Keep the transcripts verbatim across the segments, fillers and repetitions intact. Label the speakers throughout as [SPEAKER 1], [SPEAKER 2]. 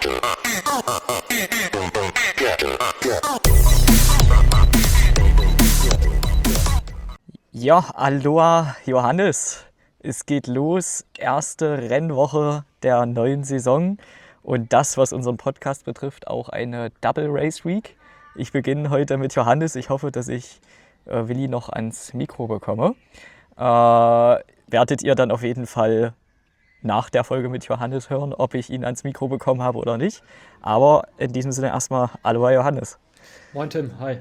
[SPEAKER 1] Ja, Aloha Johannes, es geht los, erste Rennwoche der neuen Saison und das, was unseren Podcast betrifft, auch eine Double Race Week. Ich beginne heute mit Johannes, ich hoffe, dass ich äh, Willi noch ans Mikro bekomme. Äh, werdet ihr dann auf jeden Fall nach der Folge mit Johannes hören, ob ich ihn ans Mikro bekommen habe oder nicht. Aber in diesem Sinne erstmal Aloha Johannes.
[SPEAKER 2] Moin Tim, hi.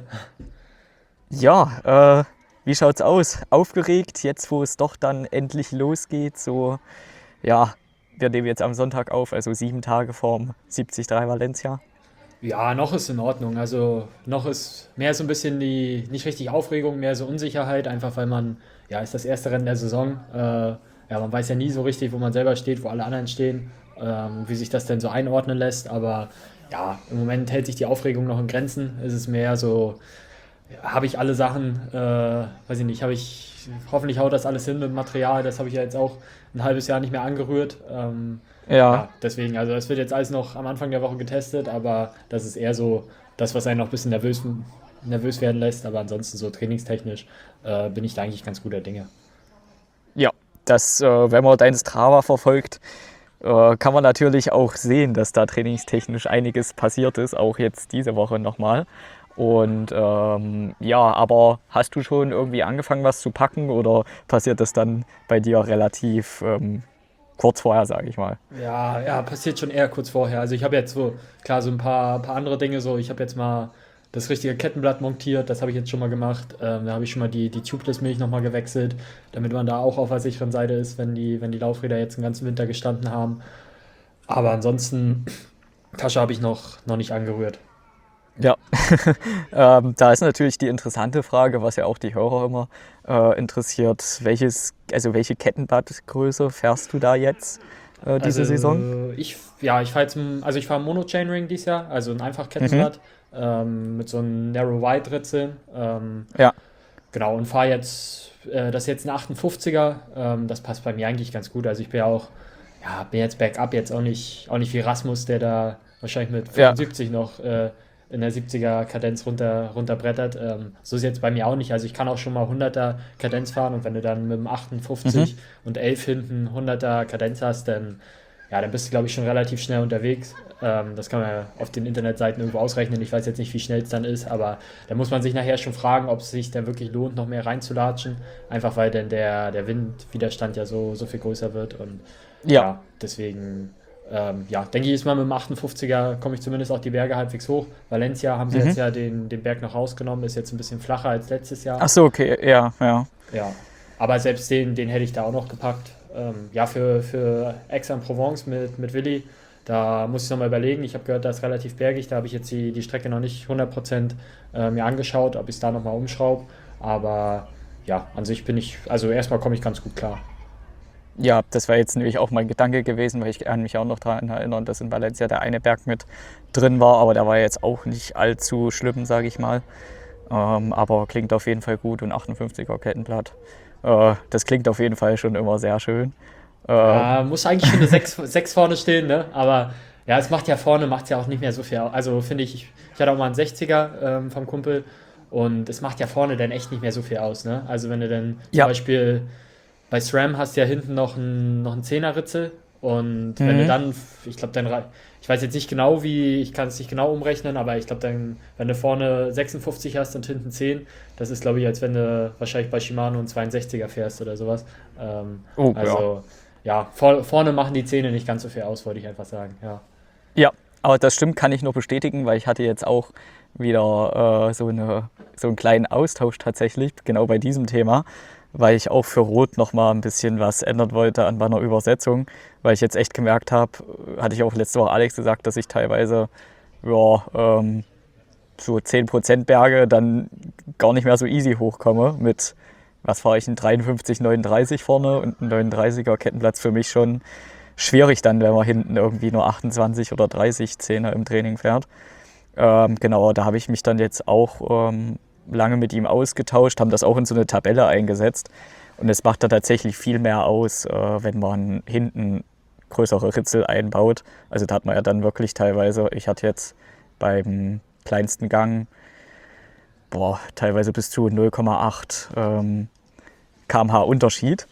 [SPEAKER 1] Ja, äh, wie schaut's aus? Aufgeregt, jetzt wo es doch dann endlich losgeht, so, ja, wir nehmen jetzt am Sonntag auf, also sieben Tage vorm siebzig drei Valencia.
[SPEAKER 2] Ja, noch ist in Ordnung. Also noch ist mehr so ein bisschen die, nicht richtig Aufregung, mehr so Unsicherheit, einfach weil man, ja, ist das erste Rennen der Saison. Äh, ja, man weiß ja nie so richtig, wo man selber steht, wo alle anderen stehen, ähm, wie sich das denn so einordnen lässt. Aber ja, im Moment hält sich die Aufregung noch in Grenzen. Es ist mehr so, habe ich alle Sachen, äh, weiß ich nicht, habe ich, hoffentlich haut das alles hin mit dem Material, das habe ich ja jetzt auch ein halbes Jahr nicht mehr angerührt. Ähm,
[SPEAKER 1] Ja,
[SPEAKER 2] ja, deswegen, also es wird jetzt alles noch am Anfang der Woche getestet, aber das ist eher so das, was einen noch ein bisschen nervös, nervös werden lässt, aber ansonsten so trainingstechnisch äh, bin ich da eigentlich ganz guter Dinge.
[SPEAKER 1] ja, das, äh, wenn man dein Strava verfolgt, äh, kann man natürlich auch sehen, dass da trainingstechnisch einiges passiert ist, auch jetzt diese Woche nochmal. Und ähm, ja, aber hast du schon irgendwie angefangen, was zu packen oder passiert das dann bei dir relativ ähm, kurz vorher, sage ich mal?
[SPEAKER 2] Ja, ja, passiert schon eher kurz vorher. Also ich habe jetzt so, klar, so ein paar, paar andere Dinge, so ich habe jetzt mal das richtige Kettenblatt montiert, das habe ich jetzt schon mal gemacht. Ähm, da habe ich schon mal die, die Tubeless-Milch nochmal gewechselt, damit man da auch auf der sicheren Seite ist, wenn die, wenn die Laufräder jetzt den ganzen Winter gestanden haben. Aber ansonsten, Tasche habe ich noch, noch nicht angerührt.
[SPEAKER 1] Ja, ähm, da ist natürlich die interessante Frage, was ja auch die Hörer immer äh, interessiert, welches, also welche Kettenblattgröße fährst du da jetzt äh, diese
[SPEAKER 2] Also
[SPEAKER 1] Saison?
[SPEAKER 2] ich, ja, ich fahre jetzt, ein- also ich fahre Mono-Chainring dieses Jahr, also ein einfach
[SPEAKER 1] Mhm.
[SPEAKER 2] Kettenblatt ähm, mit so einem Narrow-Wide-Ritzeln. Ähm,
[SPEAKER 1] Ja,
[SPEAKER 2] genau, und fahre jetzt, äh, das ist jetzt ein achtundfünfziger, ähm, das passt bei mir eigentlich ganz gut. Also ich bin ja auch, ja, bin jetzt bergab, jetzt auch nicht, auch nicht wie Rasmus, der da wahrscheinlich mit
[SPEAKER 1] ja.
[SPEAKER 2] fünfundsiebzig noch äh, in der siebziger Kadenz runter, runterbrettert. Ähm, so ist jetzt bei mir auch nicht. Also ich kann auch schon mal hunderter Kadenz fahren und wenn du dann mit dem
[SPEAKER 1] Mhm.
[SPEAKER 2] achtundfünfzig und elf hinten hunderter Kadenz hast, dann, ja, dann bist du, glaube ich, schon relativ schnell unterwegs. Ähm, das kann man ja auf den Internetseiten irgendwo ausrechnen. Ich weiß jetzt nicht, wie schnell es dann ist, aber da muss man sich nachher schon fragen, ob es sich dann wirklich lohnt, noch mehr reinzulatschen. Einfach weil dann der, der Windwiderstand ja so, so viel größer wird. Und
[SPEAKER 1] Ja,
[SPEAKER 2] ja, deswegen, ähm, ja, denke ich, ist mal mit dem achtundfünfziger komme ich zumindest auch die Berge halbwegs hoch. Valencia haben sie
[SPEAKER 1] mhm.
[SPEAKER 2] jetzt ja den, den Berg noch rausgenommen, ist jetzt ein bisschen flacher als letztes
[SPEAKER 1] Ach
[SPEAKER 2] Jahr.
[SPEAKER 1] so, okay, ja, ja.
[SPEAKER 2] Ja, aber selbst den, den hätte ich da auch noch gepackt. Ähm, ja, für, für Aix-en-Provence mit, mit Willi, da muss ich nochmal überlegen. Ich habe gehört, das ist relativ bergig. Da habe ich jetzt die, die Strecke noch nicht hundert Prozent äh, mir angeschaut, ob ich es da nochmal umschraube. Aber ja, an sich bin ich, also erstmal komme ich ganz gut klar.
[SPEAKER 1] Ja, das wäre jetzt nämlich auch mein Gedanke gewesen, weil ich kann mich auch noch daran erinnern, dass in Valencia der eine Berg mit drin war, aber der war jetzt auch nicht allzu schlimm, sage ich mal. Ähm, aber klingt auf jeden Fall gut und achtundfünfziger Kettenblatt. Äh, das klingt auf jeden Fall schon immer sehr schön. Äh,
[SPEAKER 2] Ja, muss eigentlich schon eine sechs sechs vorne stehen, ne? Aber ja, es macht ja vorne, macht ja auch nicht mehr so viel aus. Also finde ich, ich hatte auch mal einen sechziger ähm, vom Kumpel und es macht ja vorne dann echt nicht mehr so viel aus, ne? Also wenn du dann zum
[SPEAKER 1] ja,
[SPEAKER 2] Beispiel bei SRAM hast du ja hinten noch einen, noch einen Zehner-Ritzel und wenn du
[SPEAKER 1] mhm.
[SPEAKER 2] dann, ich glaube, dann, rei- ich weiß jetzt nicht genau wie, ich kann es nicht genau umrechnen, aber ich glaube dann, wenn du vorne sechsundfünfzig hast und hinten zehn, das ist glaube ich, als wenn du wahrscheinlich bei Shimano einen zweiundsechziger fährst oder sowas. Ähm,
[SPEAKER 1] Oh, ja.
[SPEAKER 2] also ja, vor, vorne machen die Zähne nicht ganz so viel aus, wollte ich einfach sagen, ja.
[SPEAKER 1] Ja, aber das stimmt, kann ich nur bestätigen, weil ich hatte jetzt auch wieder äh, so, eine, so einen kleinen Austausch tatsächlich, genau bei diesem Thema, weil ich auch für Rot nochmal ein bisschen was ändern wollte an meiner Übersetzung, weil ich jetzt echt gemerkt habe, hatte ich auch letzte Woche Alex gesagt, dass ich teilweise ja, ähm, so zehn Prozent Berge dann gar nicht mehr so easy hochkomme mit, was fahre ich, ein dreiundfünfzig, neununddreißig vorne und ein neununddreißiger Kettenplatz für mich schon schwierig dann, wenn man hinten irgendwie nur achtundzwanzig oder dreißig Zehner im Training fährt. Ähm, genau, da habe ich mich dann jetzt auch ähm, lange mit ihm ausgetauscht, haben das auch in so eine Tabelle eingesetzt und es macht da tatsächlich viel mehr aus, äh, wenn man hinten größere Ritzel einbaut. Also da hat man ja dann wirklich teilweise, ich hatte jetzt beim kleinsten Gang, boah, teilweise bis zu null Komma acht ähm, Kilometer pro Stunde Unterschied.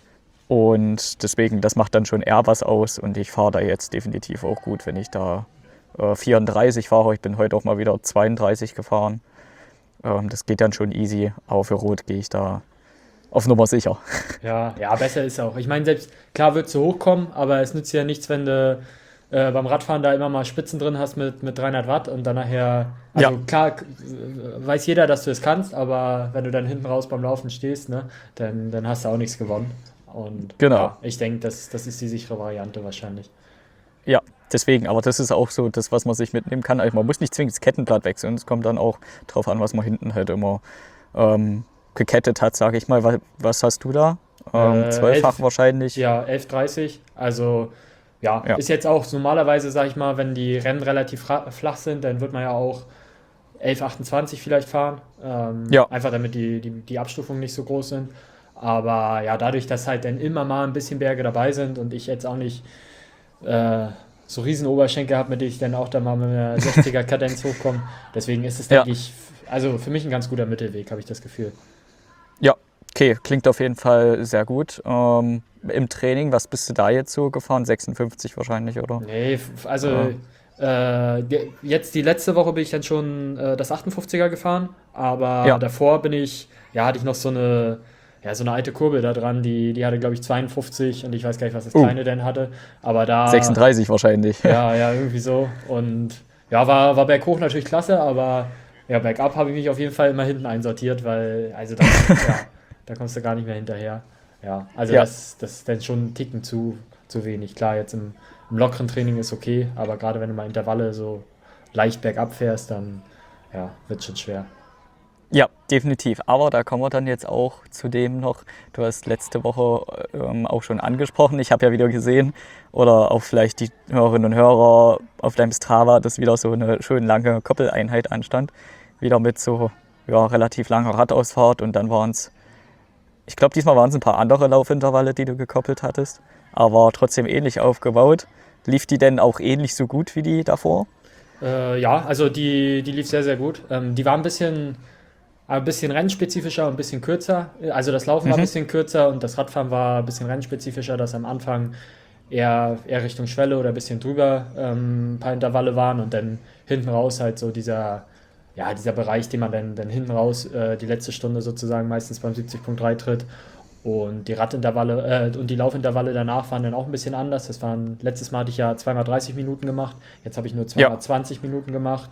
[SPEAKER 1] Und deswegen, das macht dann schon eher was aus. Und ich fahre da jetzt definitiv auch gut, wenn ich da äh, vierunddreißig fahre. Ich bin heute auch mal wieder zweiunddreißig gefahren. Ähm, das geht dann schon easy. Aber für Rot gehe ich da auf Nummer sicher.
[SPEAKER 2] Ja, ja, besser ist auch. Ich meine, selbst klar wird es so hochkommen, aber es nützt ja nichts, wenn du äh, beim Radfahren da immer mal Spitzen drin hast mit, mit dreihundert Watt und dann nachher, also
[SPEAKER 1] Ja.
[SPEAKER 2] klar k- weiß jeder, dass du es kannst, aber wenn du dann hinten raus beim Laufen stehst, ne, dann, dann hast du auch nichts gewonnen. Und
[SPEAKER 1] Genau.
[SPEAKER 2] ja, ich denke, das, das ist die sichere Variante wahrscheinlich.
[SPEAKER 1] Ja, deswegen, aber das ist auch so das, was man sich mitnehmen kann. Also man muss nicht zwingend das Kettenblatt wechseln. Es kommt dann auch drauf an, was man hinten halt immer ähm, gekettet hat, sage ich mal. Was, was hast du da? Ähm,
[SPEAKER 2] Äh,
[SPEAKER 1] Zwölffach
[SPEAKER 2] elf,
[SPEAKER 1] wahrscheinlich.
[SPEAKER 2] ja, elf dreißig, also ja,
[SPEAKER 1] Ja.
[SPEAKER 2] ist jetzt auch normalerweise, sag ich mal, wenn die Rennen relativ fra- flach sind, dann wird man ja auch elf achtundzwanzig vielleicht fahren. Ähm,
[SPEAKER 1] Ja.
[SPEAKER 2] einfach damit die, die, die Abstufungen nicht so groß sind. Aber ja, dadurch, dass halt dann immer mal ein bisschen Berge dabei sind und ich jetzt auch nicht äh, so riesen Oberschenkel habe, mit denen ich dann auch da mal mit einer sechziger Kadenz hochkomme. Deswegen ist es,
[SPEAKER 1] Ja.
[SPEAKER 2] denke ich, also für mich ein ganz guter Mittelweg, habe ich das Gefühl.
[SPEAKER 1] Ja, okay, klingt auf jeden Fall sehr gut. Ähm, im Training, was bist du da jetzt so gefahren? sechsundfünfzig wahrscheinlich, oder?
[SPEAKER 2] Nee, f- also
[SPEAKER 1] Ja.
[SPEAKER 2] äh, die, jetzt die letzte Woche bin ich dann schon äh, das achtundfünfziger gefahren, aber
[SPEAKER 1] Ja.
[SPEAKER 2] davor bin ich, ja, hatte ich noch so eine, ja, so eine alte Kurbel da dran, die, die hatte, glaube ich, zweiundfünfzig und ich weiß gar nicht, was das
[SPEAKER 1] Uh.
[SPEAKER 2] kleine denn hatte, aber da,
[SPEAKER 1] sechsunddreißig wahrscheinlich.
[SPEAKER 2] ja, ja, irgendwie so und ja, war, war berghoch natürlich klasse, aber ja, bergab habe ich mich auf jeden Fall immer hinten einsortiert, weil, also da, ja, da kommst du gar nicht mehr hinterher. Ja, also
[SPEAKER 1] Ja.
[SPEAKER 2] das, das ist dann schon ein Ticken zu, zu wenig. Klar, jetzt im, im lockeren Training ist okay, aber gerade wenn du mal Intervalle so leicht bergab fährst, dann ja, wird schon schwer.
[SPEAKER 1] Ja, definitiv. Aber da kommen wir dann jetzt auch zu dem noch, du hast letzte Woche ähm, auch schon angesprochen, ich habe ja wieder gesehen, oder auch vielleicht die Hörerinnen und Hörer auf deinem Strava, dass wieder so eine schön lange Koppeleinheit anstand. Wieder mit so ja, relativ langer Radausfahrt und dann waren es, ich glaube diesmal waren es ein paar andere Laufintervalle, die du gekoppelt hattest, aber trotzdem ähnlich aufgebaut. Lief die denn auch ähnlich so gut wie die davor?
[SPEAKER 2] Äh, ja, also die, die lief sehr, sehr gut. Ähm, die war ein bisschen, ein bisschen rennspezifischer und ein bisschen kürzer. Also das Laufen war ein
[SPEAKER 1] Mhm.
[SPEAKER 2] bisschen kürzer und das Radfahren war ein bisschen rennspezifischer, dass am Anfang eher, eher Richtung Schwelle oder ein bisschen drüber ähm, ein paar Intervalle waren und dann hinten raus halt so dieser, ja, dieser Bereich, den man dann, dann hinten raus äh, die letzte Stunde sozusagen meistens beim siebzig Punkt drei tritt. Und die Radintervalle äh, und die Laufintervalle danach waren dann auch ein bisschen anders. Das waren, letztes Mal hatte ich ja zweimal dreißig Minuten gemacht, jetzt habe ich nur zweimal
[SPEAKER 1] Ja.
[SPEAKER 2] zwanzig Minuten gemacht.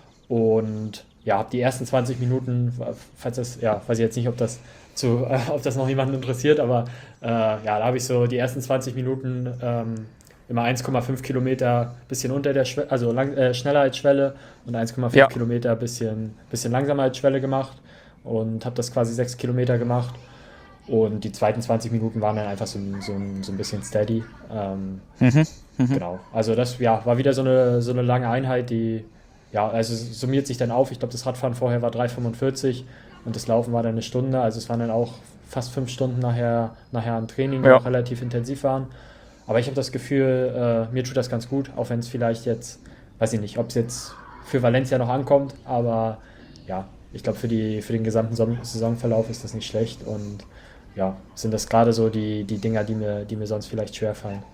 [SPEAKER 2] Und ja, habe die ersten zwanzig Minuten, falls das, ja, weiß ich jetzt nicht, ob das zu, äh, ob das noch jemanden interessiert, aber äh, ja, da habe ich so die ersten zwanzig Minuten ähm, immer eins Komma fünf Kilometer bisschen unter der Schwelle, also lang, äh, schneller als Schwelle und eins Komma fünf
[SPEAKER 1] Ja.
[SPEAKER 2] Kilometer bisschen, bisschen langsamer als Schwelle gemacht und habe das quasi sechs Kilometer gemacht. Und die zweiten zwanzig Minuten waren dann einfach so, ein- so, ein, so ein bisschen steady. Ähm,
[SPEAKER 1] Mhm.
[SPEAKER 2] Genau. Also das ja, war wieder so eine, so eine lange Einheit, die, ja, also es summiert sich dann auf. Ich glaube, das Radfahren vorher war drei fünfundvierzig und das Laufen war dann eine Stunde. Also es waren dann auch fast fünf Stunden nachher, nachher am Training, die
[SPEAKER 1] Ja.
[SPEAKER 2] auch relativ intensiv waren. Aber ich habe das Gefühl, äh, mir tut das ganz gut, auch wenn es vielleicht jetzt, weiß ich nicht, ob es jetzt für Valencia noch ankommt, aber ja, ich glaube, für die, für den gesamten Son- Saisonverlauf ist das nicht schlecht und ja, sind das gerade so die, die Dinger, die mir, die mir sonst vielleicht schwerfallen.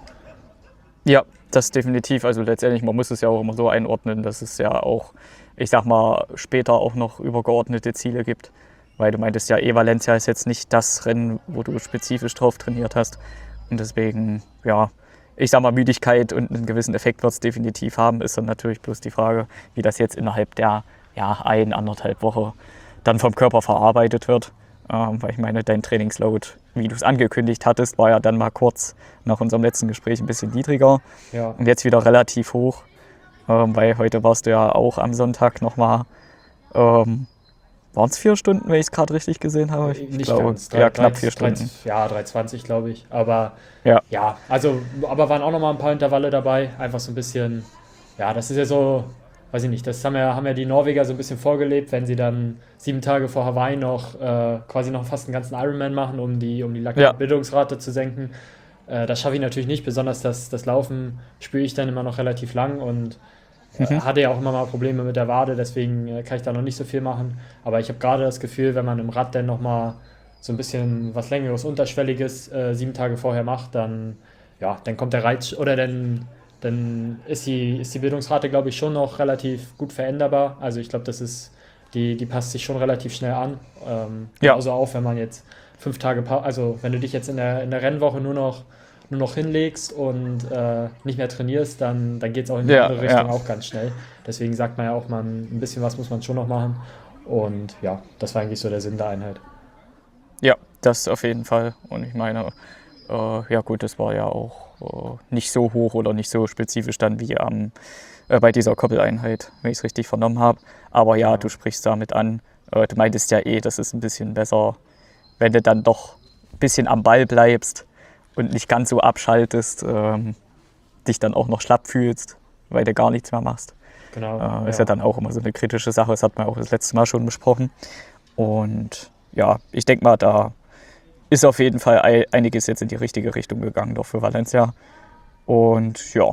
[SPEAKER 1] Ja, das definitiv. Also letztendlich, man muss es ja auch immer so einordnen, dass es ja auch, ich sag mal, später auch noch übergeordnete Ziele gibt. Weil du meintest ja, eh Valencia ist jetzt nicht das Rennen, wo du spezifisch drauf trainiert hast. Und deswegen, ja, ich sag mal, Müdigkeit und einen gewissen Effekt wird es definitiv haben. Ist dann natürlich bloß die Frage, wie das jetzt innerhalb der ja, ein, anderthalb Woche dann vom Körper verarbeitet wird. Ähm, weil ich meine, dein Trainingsload, wie du es angekündigt hattest, war ja dann mal kurz nach unserem letzten Gespräch ein bisschen niedriger
[SPEAKER 2] Ja.
[SPEAKER 1] und jetzt wieder relativ hoch, ähm, weil heute warst du ja auch am Sonntag nochmal, ähm, waren es vier Stunden, wenn ich es gerade richtig gesehen habe? Ich
[SPEAKER 2] Nicht
[SPEAKER 1] glaube,
[SPEAKER 2] ganz.
[SPEAKER 1] ja, knapp vier
[SPEAKER 2] drei,
[SPEAKER 1] Stunden.
[SPEAKER 2] Ja, drei zwanzig glaube ich. Aber
[SPEAKER 1] Ja.
[SPEAKER 2] ja, also, aber waren auch noch mal ein paar Intervalle dabei. Einfach so ein bisschen, ja, das ist ja so, weiß ich nicht, das haben ja, haben ja die Norweger so ein bisschen vorgelebt, wenn sie dann sieben Tage vor Hawaii noch äh, quasi noch fast einen ganzen Ironman machen, um die, um die
[SPEAKER 1] Ja.
[SPEAKER 2] Laktatbildungsrate zu senken. Äh, das schaffe ich natürlich nicht, besonders das, das Laufen spüre ich dann immer noch relativ lang und äh,
[SPEAKER 1] Mhm.
[SPEAKER 2] hatte ja auch immer mal Probleme mit der Wade, deswegen äh, kann ich da noch nicht so viel machen. Aber ich habe gerade das Gefühl, wenn man im Rad dann nochmal so ein bisschen was Längeres, Unterschwelliges äh, sieben Tage vorher macht, dann, ja, dann kommt der Reiz oder dann, dann ist die, ist die Bildungsrate, glaube ich, schon noch relativ gut veränderbar. Also ich glaube, das ist, die, die passt sich schon relativ schnell an. Ähm,
[SPEAKER 1] Ja,
[SPEAKER 2] genauso auch, wenn man jetzt fünf Tage, Pa- also wenn du dich jetzt in der, in der Rennwoche nur noch, nur noch hinlegst und äh, nicht mehr trainierst, dann, dann geht es auch in die
[SPEAKER 1] ja,
[SPEAKER 2] andere Richtung
[SPEAKER 1] ja.
[SPEAKER 2] auch ganz schnell. Deswegen sagt man ja auch, man, ein bisschen was muss man schon noch machen. Und ja, das war eigentlich so der Sinn der Einheit.
[SPEAKER 1] Ja, das auf jeden Fall. Und ich meine, äh, ja gut, das war ja auch äh, nicht so hoch oder nicht so spezifisch dann wie am, äh, bei dieser Koppeleinheit, wenn ich es richtig vernommen habe. Aber ja, du
[SPEAKER 2] Genau.
[SPEAKER 1] sprichst damit an. Äh, du meintest ja eh, das ist ein bisschen besser, wenn du dann doch ein bisschen am Ball bleibst und nicht ganz so abschaltest, ähm, dich dann auch noch schlapp fühlst, weil du gar nichts mehr machst.
[SPEAKER 2] Genau,
[SPEAKER 1] Äh, ist ja
[SPEAKER 2] ja.
[SPEAKER 1] dann auch immer so eine kritische Sache, das hat man auch das letzte Mal schon besprochen. Und ja, ich denke mal, da ist auf jeden Fall ei- einiges jetzt in die richtige Richtung gegangen, doch für Valencia. Und ja,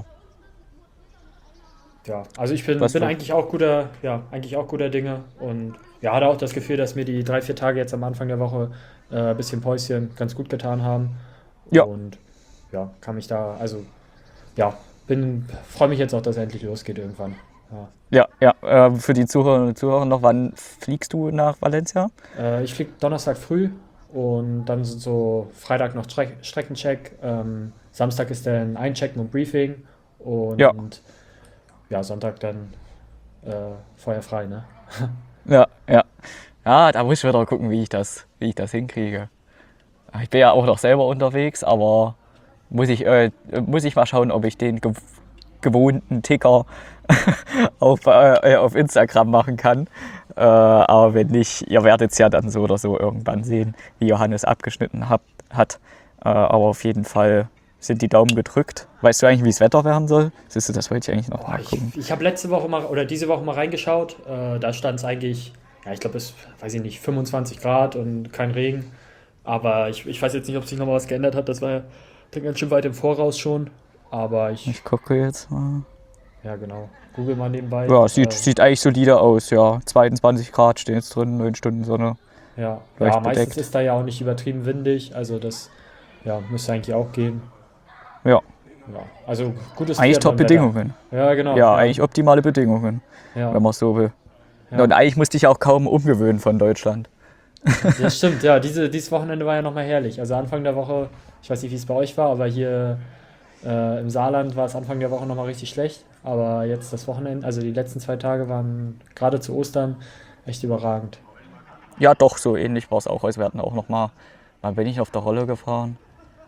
[SPEAKER 2] Ja, also ich bin,
[SPEAKER 1] was
[SPEAKER 2] bin
[SPEAKER 1] wir.
[SPEAKER 2] eigentlich auch guter, ja, eigentlich auch guter Dinge und ja, hatte auch das Gefühl, dass mir die drei, vier Tage jetzt am Anfang der Woche äh, ein bisschen Päuschen ganz gut getan haben.
[SPEAKER 1] Ja,
[SPEAKER 2] Und ja, kann mich da, also ja, bin, freue mich jetzt auch, dass es endlich losgeht irgendwann. Ja.
[SPEAKER 1] ja, ja. Äh, für die Zuhörerinnen und Zuhörer noch, wann fliegst du nach Valencia?
[SPEAKER 2] Äh, ich fliege Donnerstag früh und dann sind so Freitag noch Streck Streckencheck. Ähm, Samstag ist dann Einchecken und Briefing
[SPEAKER 1] Ja,
[SPEAKER 2] und ja, Sonntag dann äh, Feuer frei, ne?
[SPEAKER 1] ja, ja. Ja, da muss ich wieder gucken, wie ich das, wie ich das hinkriege. Ich bin ja auch noch selber unterwegs, aber muss ich, äh, muss ich mal schauen, ob ich den gew gewohnten Ticker auf, äh, auf Instagram machen kann. Äh, aber wenn nicht, ihr werdet es ja dann so oder so irgendwann sehen, wie Johannes abgeschnitten hab, hat. Äh, aber auf jeden Fall sind die Daumen gedrückt. Weißt du eigentlich, wie das Wetter werden soll? Siehst du, das wollte ich eigentlich noch
[SPEAKER 2] Boah, ich
[SPEAKER 1] nachgucken.
[SPEAKER 2] ich habe letzte Woche mal oder diese Woche mal reingeschaut. Äh, da stand es eigentlich, ja, ich glaube, es, weiß ich nicht, fünfundzwanzig Grad und kein Regen. Aber ich, ich weiß jetzt nicht, ob sich noch mal was geändert hat. Das war ja dann ganz schön weit im Voraus schon. Aber ich,
[SPEAKER 1] Ich gucke jetzt mal.
[SPEAKER 2] ja, genau. Google mal nebenbei.
[SPEAKER 1] Ja, sieht,
[SPEAKER 2] Äh,
[SPEAKER 1] sieht eigentlich solide aus, ja. zweiundzwanzig Grad stehen jetzt drin, neun Stunden Sonne,
[SPEAKER 2] ja, ja,
[SPEAKER 1] leicht
[SPEAKER 2] meistens
[SPEAKER 1] bedeckt.
[SPEAKER 2] ist da ja auch nicht übertrieben windig. Also das, ja, müsste eigentlich auch gehen.
[SPEAKER 1] Ja,
[SPEAKER 2] Ja, also gutes
[SPEAKER 1] eigentlich
[SPEAKER 2] Triathlon-Wetter.
[SPEAKER 1] Top-Bedingungen.
[SPEAKER 2] Ja, genau.
[SPEAKER 1] Ja,
[SPEAKER 2] Ja,
[SPEAKER 1] eigentlich optimale Bedingungen,
[SPEAKER 2] ja,
[SPEAKER 1] wenn man es so will. Ja,
[SPEAKER 2] ja.
[SPEAKER 1] und eigentlich musste ich auch kaum umgewöhnen von Deutschland.
[SPEAKER 2] Ja, stimmt, ja, diese, dieses Wochenende war ja nochmal herrlich. Also Anfang der Woche, ich weiß nicht, wie es bei euch war, aber hier äh, im Saarland war es Anfang der Woche nochmal richtig schlecht. Aber jetzt das Wochenende, also die letzten zwei Tage waren gerade zu Ostern echt überragend.
[SPEAKER 1] Ja, doch, so ähnlich war es auch. Also wir hatten auch noch mal, wann bin ich auf der Rolle gefahren?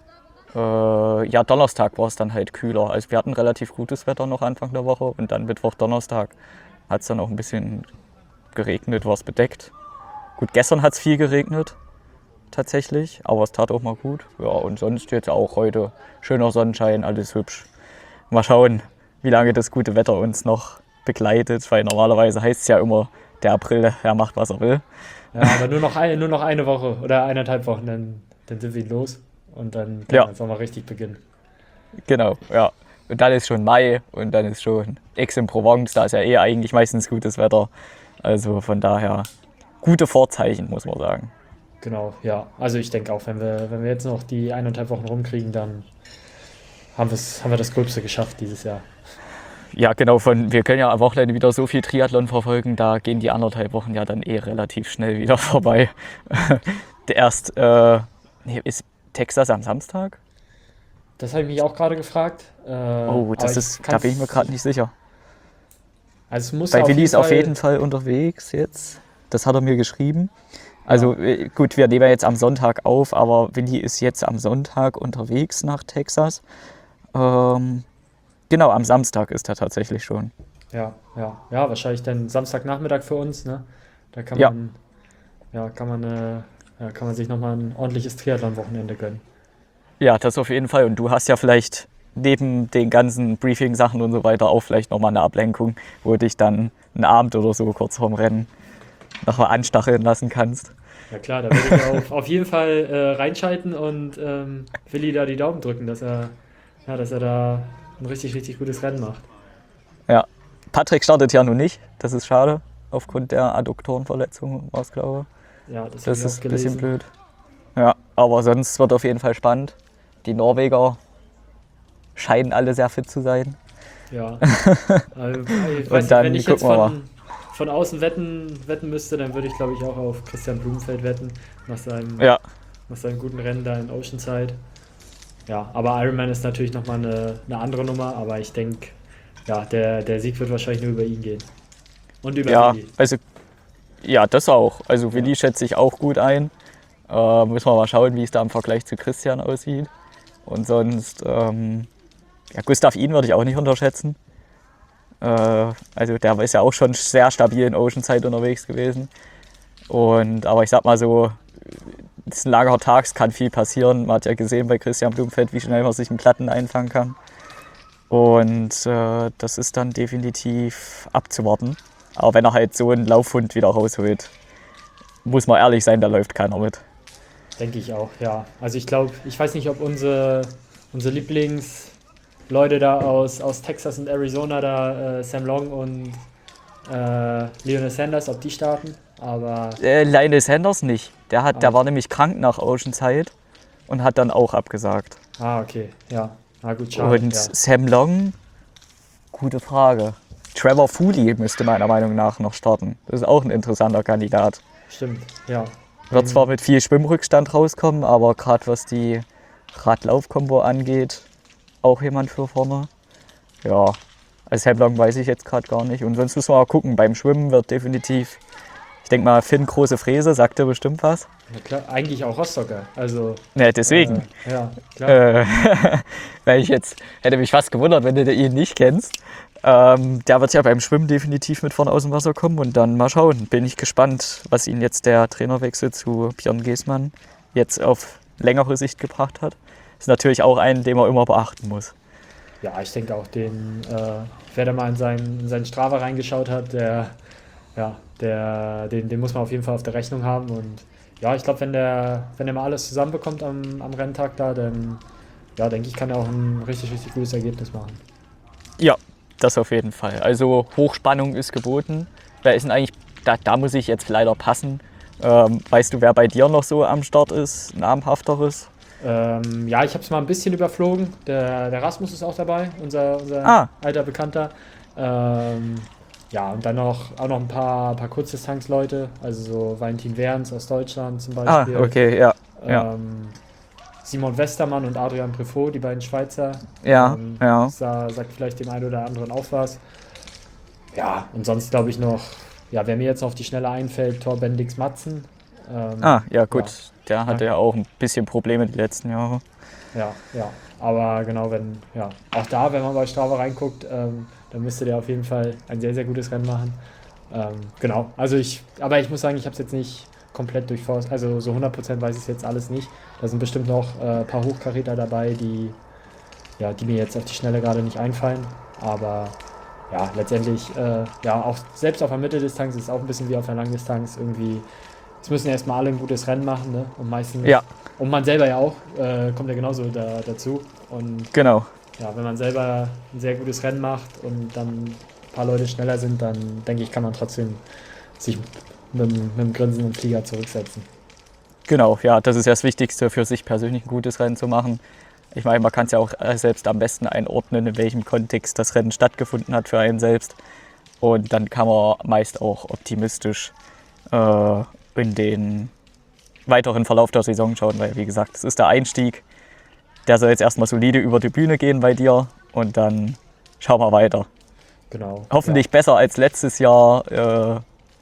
[SPEAKER 1] Äh, ja, Donnerstag war es dann halt kühler. Also wir hatten relativ gutes Wetter noch Anfang der Woche und dann Mittwoch, Donnerstag hat es dann auch ein bisschen geregnet, war es bedeckt. Gut, gestern hat es viel geregnet, tatsächlich, aber es tat auch mal gut. Ja, und sonst jetzt auch heute schöner Sonnenschein, alles hübsch. Mal schauen, wie lange das gute Wetter uns noch begleitet, weil normalerweise heißt es ja immer, der April, er macht, was er will.
[SPEAKER 2] Ja, aber nur noch eine, nur noch eine Woche oder eineinhalb Wochen, dann, dann sind wir los und dann kann
[SPEAKER 1] Ja,
[SPEAKER 2] es auch mal richtig beginnen.
[SPEAKER 1] genau, ja. Und dann ist schon Mai und dann ist schon Aix-en-Provence, da ist ja eh eigentlich meistens gutes Wetter. Also von daher gute Vorzeichen, muss man sagen.
[SPEAKER 2] Genau, ja. Also ich denke auch, wenn wir, wenn wir jetzt noch die eineinhalb Wochen rumkriegen, dann haben, wir's, haben wir das Gröbste geschafft dieses Jahr.
[SPEAKER 1] Ja, genau, von, wir können ja am Wochenende wieder so viel Triathlon verfolgen, da gehen die anderthalb Wochen ja dann eh relativ schnell wieder vorbei. Der erst, äh, nee, ist Texas am Samstag?
[SPEAKER 2] Das habe ich mich auch gerade gefragt. Äh,
[SPEAKER 1] Oh,
[SPEAKER 2] aber
[SPEAKER 1] das
[SPEAKER 2] ich
[SPEAKER 1] ist,
[SPEAKER 2] kann
[SPEAKER 1] da bin ich mir
[SPEAKER 2] es.
[SPEAKER 1] gerade nicht sicher.
[SPEAKER 2] Also es muss
[SPEAKER 1] Bei
[SPEAKER 2] auf
[SPEAKER 1] Willi
[SPEAKER 2] jeden
[SPEAKER 1] ist auf jeden
[SPEAKER 2] Fall.
[SPEAKER 1] Fall unterwegs jetzt. Das hat er mir geschrieben.
[SPEAKER 2] Ja,
[SPEAKER 1] Also äh, gut, wir nehmen ja jetzt am Sonntag auf, aber Willi ist jetzt am Sonntag unterwegs nach Texas. Ähm, genau, am Samstag ist er tatsächlich schon.
[SPEAKER 2] ja, ja, ja, wahrscheinlich dann Samstagnachmittag für uns, ne? Da kann
[SPEAKER 1] Ja,
[SPEAKER 2] man, ja, kann man, äh, ja, kann man sich nochmal ein ordentliches Triathlon-Wochenende gönnen.
[SPEAKER 1] ja, das auf jeden Fall. Und du hast ja vielleicht neben den ganzen Briefing-Sachen und so weiter auch vielleicht nochmal eine Ablenkung, wo du dich dann einen Abend oder so kurz vorm Rennen nochmal anstacheln lassen kannst.
[SPEAKER 2] Ja klar, da würde ich auf, auf jeden Fall äh, reinschalten und ähm, Willi da die Daumen drücken, dass er, ja, dass er da ein richtig, richtig gutes Rennen macht.
[SPEAKER 1] Ja. Patrick startet ja nun nicht, das ist schade, aufgrund der Adduktorenverletzung, was glaube
[SPEAKER 2] Ja, das
[SPEAKER 1] ich.
[SPEAKER 2] habe
[SPEAKER 1] Das
[SPEAKER 2] ich auch
[SPEAKER 1] ist ein bisschen
[SPEAKER 2] gelesen.
[SPEAKER 1] blöd. Ja, aber sonst wird auf jeden Fall spannend. Die Norweger scheinen alle sehr fit zu sein.
[SPEAKER 2] Ja. Also, ich weiß
[SPEAKER 1] Und
[SPEAKER 2] nicht, wenn
[SPEAKER 1] dann
[SPEAKER 2] ich jetzt
[SPEAKER 1] gucken wir mal.
[SPEAKER 2] von, von außen wetten, wetten müsste, dann würde ich glaube ich auch auf Christian Blumenfeld wetten, nach seinem,
[SPEAKER 1] Ja,
[SPEAKER 2] nach seinem guten Rennen da in Oceanside. Ja, aber Ironman ist natürlich nochmal eine, eine andere Nummer, aber ich denke, ja, der, der Sieg wird wahrscheinlich nur über ihn gehen. Und über
[SPEAKER 1] ja,
[SPEAKER 2] Willi.
[SPEAKER 1] also ja, das auch. Also
[SPEAKER 2] Ja.
[SPEAKER 1] Willi schätze ich auch gut ein. Äh, müssen wir mal schauen, wie es da im Vergleich zu Christian aussieht. Und sonst, ähm, ja, Gustav Ihn würde ich auch nicht unterschätzen. Äh, also der ist ja auch schon sehr stabil in Oceanside unterwegs gewesen. Und, aber ich sag mal so, es ist ein langer Tag, es kann viel passieren. Man hat ja gesehen bei Christian Blumfeld, wie schnell man sich in Platten einfangen kann. Und äh, das ist dann definitiv abzuwarten. Aber wenn er halt so einen Laufhund wieder rausholt, muss man ehrlich sein, da läuft keiner mit.
[SPEAKER 2] Denke ich auch, ja. Also ich glaube, ich weiß nicht, ob unsere, unsere Lieblingsleute da aus, aus Texas und Arizona, da äh, Sam Long und äh, Lionel Sanders, ob die starten. Aber
[SPEAKER 1] Äh, Lionel Sanders nicht. Der, hat, der
[SPEAKER 2] Ah.
[SPEAKER 1] war nämlich krank nach Oceanside und hat dann auch abgesagt.
[SPEAKER 2] ah, okay, ja. Na gut, schade.
[SPEAKER 1] Und
[SPEAKER 2] Ja,
[SPEAKER 1] Sam Long, gute Frage. Trevor Foley müsste meiner Meinung nach noch starten. Das ist auch ein interessanter Kandidat.
[SPEAKER 2] stimmt, ja.
[SPEAKER 1] Wird zwar mit viel Schwimmrückstand rauskommen, aber gerade was die Radlauf-Kombo angeht, auch jemand für vorne. Ja, als Sam Long weiß ich jetzt gerade gar nicht. Und sonst müssen wir mal gucken. Beim Schwimmen wird definitiv, ich denke mal, Finn Große Fräse, sagt dir bestimmt was.
[SPEAKER 2] Ja, klar, eigentlich auch Rostocker. Also,
[SPEAKER 1] Ne, deswegen.
[SPEAKER 2] Äh, ja, klar.
[SPEAKER 1] Äh, weil ich jetzt, hätte mich fast gewundert, wenn du ihn nicht kennst. Ähm, der wird ja beim Schwimmen definitiv mit vorne aus dem Wasser kommen und dann mal schauen. Bin ich gespannt, was ihn jetzt der Trainerwechsel zu Björn Geßmann jetzt auf längere Sicht gebracht hat. Ist natürlich auch ein, den man immer beachten muss.
[SPEAKER 2] Ja, ich denke auch, den, äh, wer da mal in seinen, in seinen Strava reingeschaut hat, der, ja, der, den, den muss man auf jeden Fall auf der Rechnung haben. Und ja, ich glaube, wenn der, wenn der mal alles zusammenbekommt am, am Renntag da, dann ja, denke ich, kann er auch ein richtig, richtig gutes Ergebnis machen.
[SPEAKER 1] Ja, das auf jeden Fall. Also Hochspannung ist geboten. Wer ist denn eigentlich, da, da muss ich jetzt leider passen. Ähm, weißt du, wer bei dir noch so am Start ist, namhafteres?
[SPEAKER 2] Ähm, ja, ich habe es mal ein bisschen überflogen. Der, der Rasmus ist auch dabei, unser, unser
[SPEAKER 1] Ah.
[SPEAKER 2] alter Bekannter. Ähm, ja, und dann noch, auch noch ein paar, paar Kurzdistanzleute, also so Valentin Werns aus Deutschland zum
[SPEAKER 1] Ah,
[SPEAKER 2] Beispiel.
[SPEAKER 1] okay, ja. ja.
[SPEAKER 2] Ähm, Simon Westermann und Adrian Prefot, die beiden Schweizer.
[SPEAKER 1] Ja,
[SPEAKER 2] Ähm,
[SPEAKER 1] ja.
[SPEAKER 2] Das sa- sagt vielleicht dem einen oder anderen auch was. Ja, und sonst glaube ich noch, ja, wer mir jetzt noch auf die Schnelle einfällt, Torben Dix Matzen. Ähm,
[SPEAKER 1] Ah, ja gut.
[SPEAKER 2] Ja.
[SPEAKER 1] Der hatte ja auch ein bisschen Probleme die letzten Jahre.
[SPEAKER 2] Ja, ja. Aber genau, wenn, ja, auch da, wenn man bei Strava reinguckt, ähm, dann müsste der auf jeden Fall ein sehr, sehr gutes Rennen machen. Ähm, genau, also ich, aber ich muss sagen, ich habe es jetzt nicht komplett durchforstet, also so hundert Prozent weiß ich es jetzt alles nicht. Da sind bestimmt noch äh, ein paar Hochkaräter dabei, die, ja, die mir jetzt auf die Schnelle gerade nicht einfallen. Aber ja, letztendlich, äh, ja, auch selbst auf der Mitteldistanz ist es auch ein bisschen wie auf der Langdistanz irgendwie. Es müssen erstmal alle ein gutes Rennen machen, ne? Und meistens,
[SPEAKER 1] Ja.
[SPEAKER 2] und man selber ja auch, äh, kommt ja genauso da, dazu. Und
[SPEAKER 1] Genau.
[SPEAKER 2] ja, wenn man selber ein sehr gutes Rennen macht und dann ein paar Leute schneller sind, dann denke ich, kann man trotzdem sich mit, dem- mit dem Grinsen im Flieger zurücksetzen.
[SPEAKER 1] Genau, ja, das ist ja das Wichtigste, für sich persönlich ein gutes Rennen zu machen. Ich meine, man kann es ja auch äh, selbst am besten einordnen, in welchem Kontext das Rennen stattgefunden hat für einen selbst. Und dann kann man meist auch optimistisch äh, in den weiteren Verlauf der Saison schauen, weil wie gesagt, es ist der Einstieg. Der soll jetzt erstmal solide über die Bühne gehen bei dir und dann schauen wir weiter.
[SPEAKER 2] Genau.
[SPEAKER 1] Hoffentlich besser als letztes Jahr. Äh,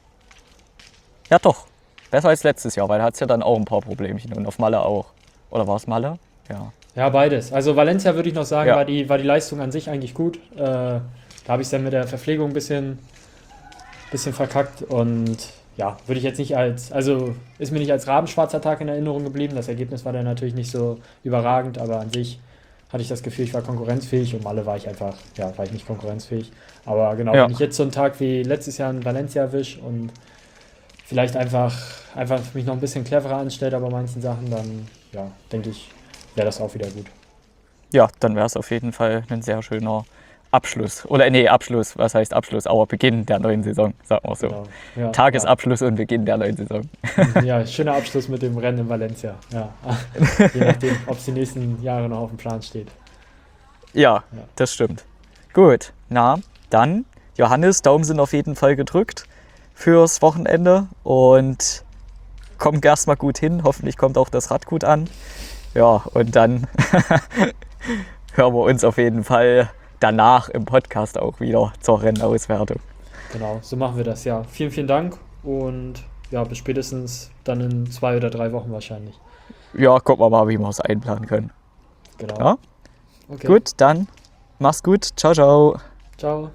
[SPEAKER 1] ja doch, besser als letztes Jahr, weil da hat es ja dann auch ein paar Problemchen und auf Malle auch. Oder war es Malle? Ja.
[SPEAKER 2] Ja, beides. Also Valencia würde ich noch sagen,
[SPEAKER 1] Ja.
[SPEAKER 2] war, die, war die Leistung an sich eigentlich gut. Äh, da habe ich es dann mit der Verpflegung ein bisschen, bisschen verkackt und ja, würde ich jetzt nicht als, also ist mir nicht als rabenschwarzer Tag in Erinnerung geblieben. Das Ergebnis war dann natürlich nicht so überragend, aber an sich hatte ich das Gefühl, ich war konkurrenzfähig und Malle war ich einfach, ja, war ich nicht konkurrenzfähig. Aber genau,
[SPEAKER 1] Ja.
[SPEAKER 2] wenn ich jetzt so einen Tag wie letztes Jahr in Valencia erwische und vielleicht einfach, einfach mich noch ein bisschen cleverer anstelle bei manchen Sachen, dann ja, denke ich, wäre das auch wieder gut.
[SPEAKER 1] Ja, dann wäre es auf jeden Fall ein sehr schöner Abschluss. Oder nee, Abschluss, was heißt Abschluss? Aber Beginn der neuen Saison, sagen wir so.
[SPEAKER 2] Genau. Ja,
[SPEAKER 1] Tagesabschluss und Beginn der neuen Saison.
[SPEAKER 2] ja. ja, schöner Abschluss mit dem Rennen in Valencia. Ja. Je nachdem, ob es die nächsten Jahre noch auf dem Plan steht.
[SPEAKER 1] Ja,
[SPEAKER 2] Ja.
[SPEAKER 1] das stimmt. Gut, na, dann, Johannes, Daumen sind auf jeden Fall gedrückt fürs Wochenende und kommt erstmal gut hin. Hoffentlich kommt auch das Rad gut an. Ja, und dann hören wir uns auf jeden Fall danach im Podcast auch wieder zur Rennauswertung.
[SPEAKER 2] Genau, so machen wir das, ja. Vielen, vielen Dank und ja, bis spätestens dann in zwei oder drei Wochen wahrscheinlich.
[SPEAKER 1] Ja, gucken wir mal, wie wir es einplanen können.
[SPEAKER 2] Genau.
[SPEAKER 1] Ja?
[SPEAKER 2] Okay.
[SPEAKER 1] Gut, dann mach's gut. Ciao, ciao.
[SPEAKER 2] Ciao.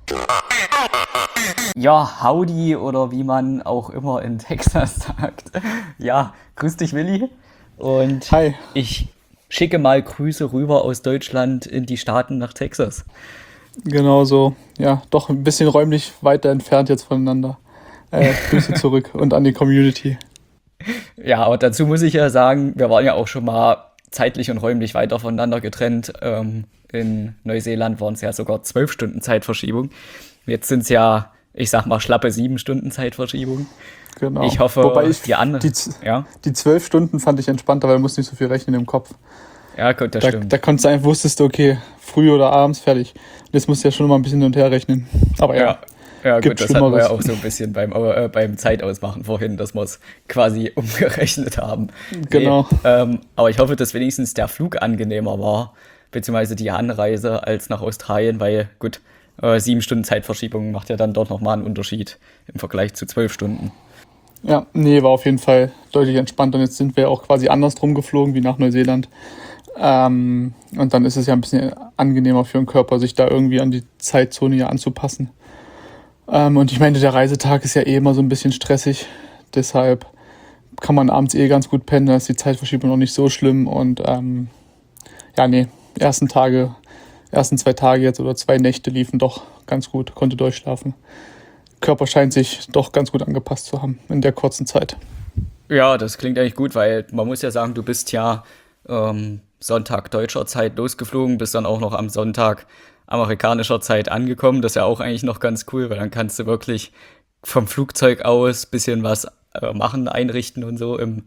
[SPEAKER 1] Ja, howdy oder wie man auch immer in Texas sagt. Ja, grüß dich, Willi. Und
[SPEAKER 3] Hi.
[SPEAKER 1] ich schicke mal Grüße rüber aus Deutschland in die Staaten nach Texas.
[SPEAKER 3] Genau so. Ja, doch ein bisschen räumlich weiter entfernt jetzt voneinander. Äh, Grüße zurück und an die Community.
[SPEAKER 1] Ja, aber dazu muss ich ja sagen, wir waren ja auch schon mal zeitlich und räumlich weiter voneinander getrennt. Ähm, in Neuseeland waren es ja sogar zwölf Stunden Zeitverschiebung. Jetzt sind es ja, ich sag mal, schlappe sieben Stunden Zeitverschiebung.
[SPEAKER 3] Genau.
[SPEAKER 1] Ich hoffe,
[SPEAKER 3] Wobei ich
[SPEAKER 1] die anderen.
[SPEAKER 3] die, z-
[SPEAKER 1] Ja,
[SPEAKER 3] die zwölf Stunden fand ich entspannter, weil du musst nicht so viel rechnen im Kopf.
[SPEAKER 1] ja, gut, das
[SPEAKER 3] Da,
[SPEAKER 1] stimmt.
[SPEAKER 3] da konntest du einfach, wusstest du, okay, früh oder abends fertig. Und jetzt musst du ja schon mal ein bisschen hin und her rechnen. Aber ja,
[SPEAKER 1] Ja, ja gut,
[SPEAKER 3] gibt
[SPEAKER 1] das hatten wir ja
[SPEAKER 3] Schlimmeres.
[SPEAKER 1] auch so ein bisschen beim, äh, beim Zeitausmachen vorhin, dass wir es quasi umgerechnet haben.
[SPEAKER 3] Genau.
[SPEAKER 1] Nee, ähm, aber ich hoffe, dass wenigstens der Flug angenehmer war, beziehungsweise die Anreise als nach Australien, weil gut, äh, sieben Stunden Zeitverschiebung macht ja dann dort nochmal einen Unterschied im Vergleich zu zwölf Stunden.
[SPEAKER 3] Ja, nee, war auf jeden Fall deutlich entspannter. Und jetzt sind wir auch quasi andersrum geflogen wie nach Neuseeland. Ähm, und dann ist es ja ein bisschen angenehmer für den Körper, sich da irgendwie an die Zeitzone ja anzupassen. Ähm, und ich meine, der Reisetag ist ja eh immer so ein bisschen stressig. Deshalb kann man abends eh ganz gut pennen, da ist die Zeitverschiebung noch nicht so schlimm. Und ähm, ja, nee, ersten Tage, ersten zwei Tage jetzt oder zwei Nächte liefen doch ganz gut, konnte durchschlafen. Körper scheint sich doch ganz gut angepasst zu haben in der kurzen Zeit.
[SPEAKER 1] Ja, das klingt eigentlich gut, weil man muss ja sagen, du bist ja ähm, Sonntag deutscher Zeit losgeflogen, bist dann auch noch am Sonntag amerikanischer Zeit angekommen. Das ist ja auch eigentlich noch ganz cool, weil dann kannst du wirklich vom Flugzeug aus ein bisschen was äh, machen, einrichten und so im,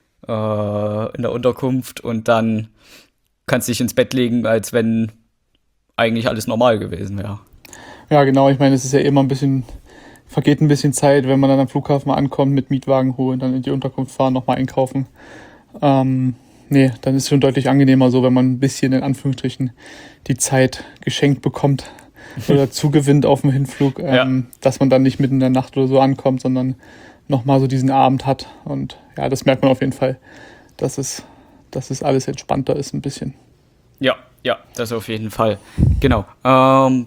[SPEAKER 1] äh, in der Unterkunft und dann kannst du dich ins Bett legen, als wenn eigentlich alles normal gewesen wäre.
[SPEAKER 3] Ja, genau, ich meine, es ist ja immer ein bisschen, vergeht ein bisschen Zeit, wenn man dann am Flughafen mal ankommt, mit Mietwagen holen, dann in die Unterkunft fahren, nochmal einkaufen. Ähm, nee, dann ist es schon deutlich angenehmer so, wenn man ein bisschen in Anführungsstrichen die Zeit geschenkt bekommt oder zugewinnt auf dem Hinflug, ähm, ja. Dass man dann nicht mitten in der Nacht oder so ankommt, sondern nochmal so diesen Abend hat. Und ja, das merkt man auf jeden Fall, dass es, dass es alles entspannter ist ein bisschen.
[SPEAKER 1] Ja, ja, das auf jeden Fall. Genau. Ähm,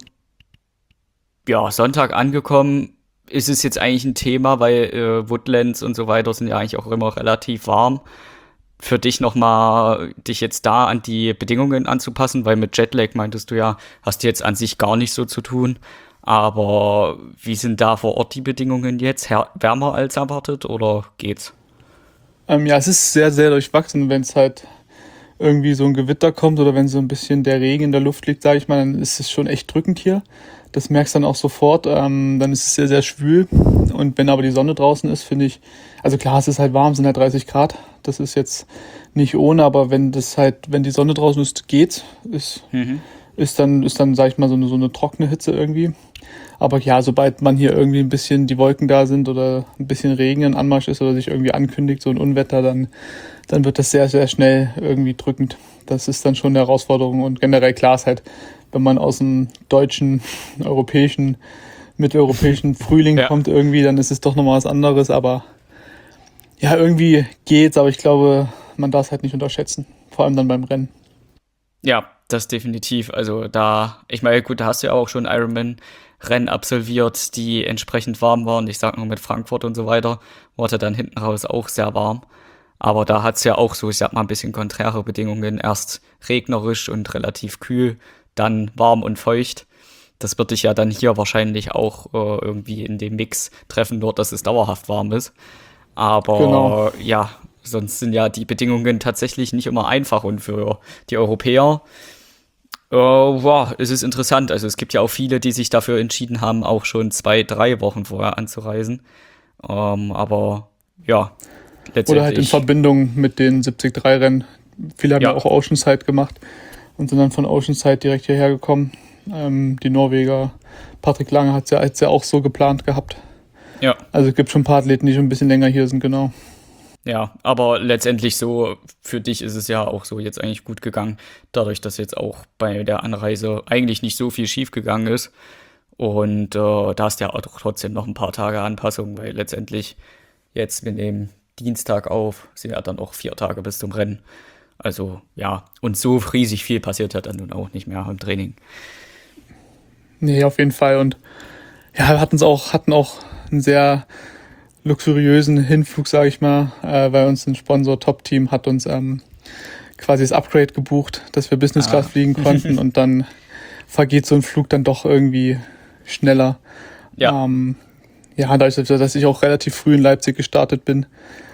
[SPEAKER 1] ja, Sonntag angekommen. Ist es jetzt eigentlich ein Thema, weil äh, Woodlands und so weiter sind ja eigentlich auch immer relativ warm. Für dich nochmal, dich jetzt da an die Bedingungen anzupassen, weil mit Jetlag meintest du ja, hast du jetzt an sich gar nicht so zu tun. Aber wie sind da vor Ort die Bedingungen jetzt? Her- wärmer als erwartet oder geht's?
[SPEAKER 3] Ähm, ja, es ist sehr, sehr durchwachsen, wenn es halt irgendwie so ein Gewitter kommt oder wenn so ein bisschen der Regen in der Luft liegt, sage ich mal, dann ist es schon echt drückend hier. Das merkst du dann auch sofort. Ähm, dann ist es sehr, sehr schwül. Und wenn aber die Sonne draußen ist, finde ich, also klar, es ist halt warm, es sind halt dreißig Grad. Das ist jetzt nicht ohne, aber wenn das halt, wenn die Sonne draußen ist, geht's. Ist,
[SPEAKER 1] Mhm.
[SPEAKER 3] ist dann, ist dann, sag ich mal, so eine, so eine trockene Hitze irgendwie. Aber ja, sobald man hier irgendwie ein bisschen die Wolken da sind oder ein bisschen Regen in Anmarsch ist oder sich irgendwie ankündigt, so ein Unwetter, dann, dann wird das sehr, sehr schnell irgendwie drückend. Das ist dann schon eine Herausforderung. Und generell klar ist halt, wenn man aus dem deutschen, europäischen, mitteleuropäischen Frühling
[SPEAKER 1] Ja.
[SPEAKER 3] kommt irgendwie, dann ist es doch nochmal was anderes. Aber ja, irgendwie geht's, aber ich glaube, man darf es halt nicht unterschätzen. Vor allem dann beim Rennen.
[SPEAKER 1] Ja, das definitiv. Also da, ich meine, gut, da hast du ja auch schon Ironman-Rennen absolviert, die entsprechend warm waren. Ich sag nur mit Frankfurt und so weiter, wurde dann hinten raus auch sehr warm. Aber da hat's ja auch so, ich sag mal, ein bisschen konträre Bedingungen. Erst regnerisch und relativ kühl, dann warm und feucht. das wird dich ja dann hier wahrscheinlich auch äh, irgendwie in dem Mix treffen, nur dass es dauerhaft warm ist. Aber
[SPEAKER 3] Genau.
[SPEAKER 1] ja, sonst sind ja die Bedingungen tatsächlich nicht immer einfach und für die Europäer äh, wow, es ist interessant. Also es gibt ja auch viele, die sich dafür entschieden haben, auch schon zwei, drei Wochen vorher anzureisen. Ähm, aber ja,
[SPEAKER 3] Oder halt in
[SPEAKER 1] letztendlich,
[SPEAKER 3] Verbindung mit den siebzig drei Rennen. Viele haben ja
[SPEAKER 1] ja,
[SPEAKER 3] auch Oceanside gemacht und sind dann von Oceanside direkt hierher gekommen. Ähm, die Norweger, Patrick Lange hat es ja, hat's ja auch so geplant gehabt.
[SPEAKER 1] ja.
[SPEAKER 3] Also es gibt schon ein paar Athleten, die schon ein bisschen länger hier sind, genau.
[SPEAKER 1] Ja, aber letztendlich so, für dich ist es ja auch so jetzt eigentlich gut gegangen, dadurch, dass jetzt auch bei der Anreise eigentlich nicht so viel schief gegangen ist. Und äh, da hast du ja auch trotzdem noch ein paar Tage Anpassung, weil letztendlich jetzt mit dem Dienstag auf sind ja dann auch vier Tage bis zum Rennen. Also ja, und so riesig viel passiert ja dann nun auch nicht mehr im Training.
[SPEAKER 3] Nee, auf jeden Fall. Und ja, wir hatten es auch, hatten auch einen sehr luxuriösen Hinflug, sage ich mal, äh, weil uns ein Sponsor Top-Team hat uns ähm, quasi das Upgrade gebucht, dass wir Business Class
[SPEAKER 1] Ah,
[SPEAKER 3] fliegen konnten und dann vergeht so ein Flug dann doch irgendwie schneller.
[SPEAKER 1] ja,
[SPEAKER 3] Ähm, ja, dadurch, dass ich auch relativ früh in Leipzig gestartet bin,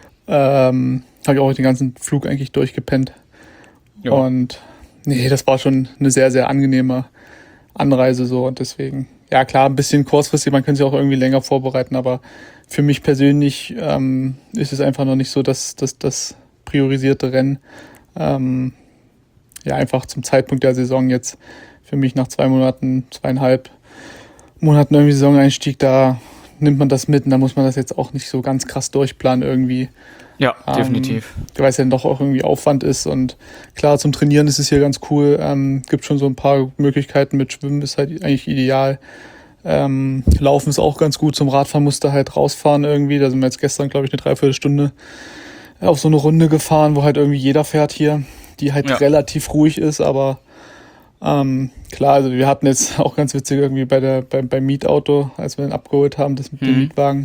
[SPEAKER 3] ähm, habe ich auch den ganzen Flug eigentlich durchgepennt.
[SPEAKER 1] ja,
[SPEAKER 3] Und nee, das war schon eine sehr, sehr angenehme Anreise so und deswegen, ja klar, ein bisschen kurzfristig, man kann sich auch irgendwie länger vorbereiten, aber für mich persönlich ähm, ist es einfach noch nicht so, dass dass das priorisierte Rennen ähm, ja einfach zum Zeitpunkt der Saison jetzt für mich nach zwei Monaten, zweieinhalb Monaten irgendwie Saisoneinstieg, da nimmt man das mit und da muss man das jetzt auch nicht so ganz krass durchplanen irgendwie.
[SPEAKER 1] ja,
[SPEAKER 3] Ähm,
[SPEAKER 1] definitiv.
[SPEAKER 3] weil es ja doch auch irgendwie Aufwand ist und klar, zum Trainieren ist es hier ganz cool. Ähm, gibt schon so ein paar Möglichkeiten mit Schwimmen, ist halt eigentlich ideal. Ähm, Laufen ist auch ganz gut, zum Radfahren musst du halt rausfahren irgendwie. Da sind wir jetzt gestern, glaube ich, eine Dreiviertelstunde auf so eine Runde gefahren, wo halt irgendwie jeder fährt hier, die halt
[SPEAKER 1] Ja,
[SPEAKER 3] relativ ruhig ist, aber ähm, klar, also wir hatten jetzt auch ganz witzig irgendwie bei der, beim, beim Mietauto, als wir den abgeholt haben, das mit dem
[SPEAKER 1] hm.
[SPEAKER 3] Mietwagen,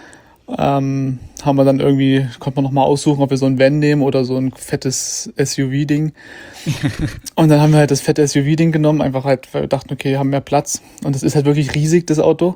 [SPEAKER 3] ähm, haben wir dann irgendwie, konnte man nochmal aussuchen, ob wir so ein Van nehmen oder so ein fettes S U V-Ding. Und dann haben wir halt das fette S U V-Ding genommen, einfach halt, weil wir dachten, okay, wir haben mehr Platz. Und das ist halt wirklich riesig, das Auto.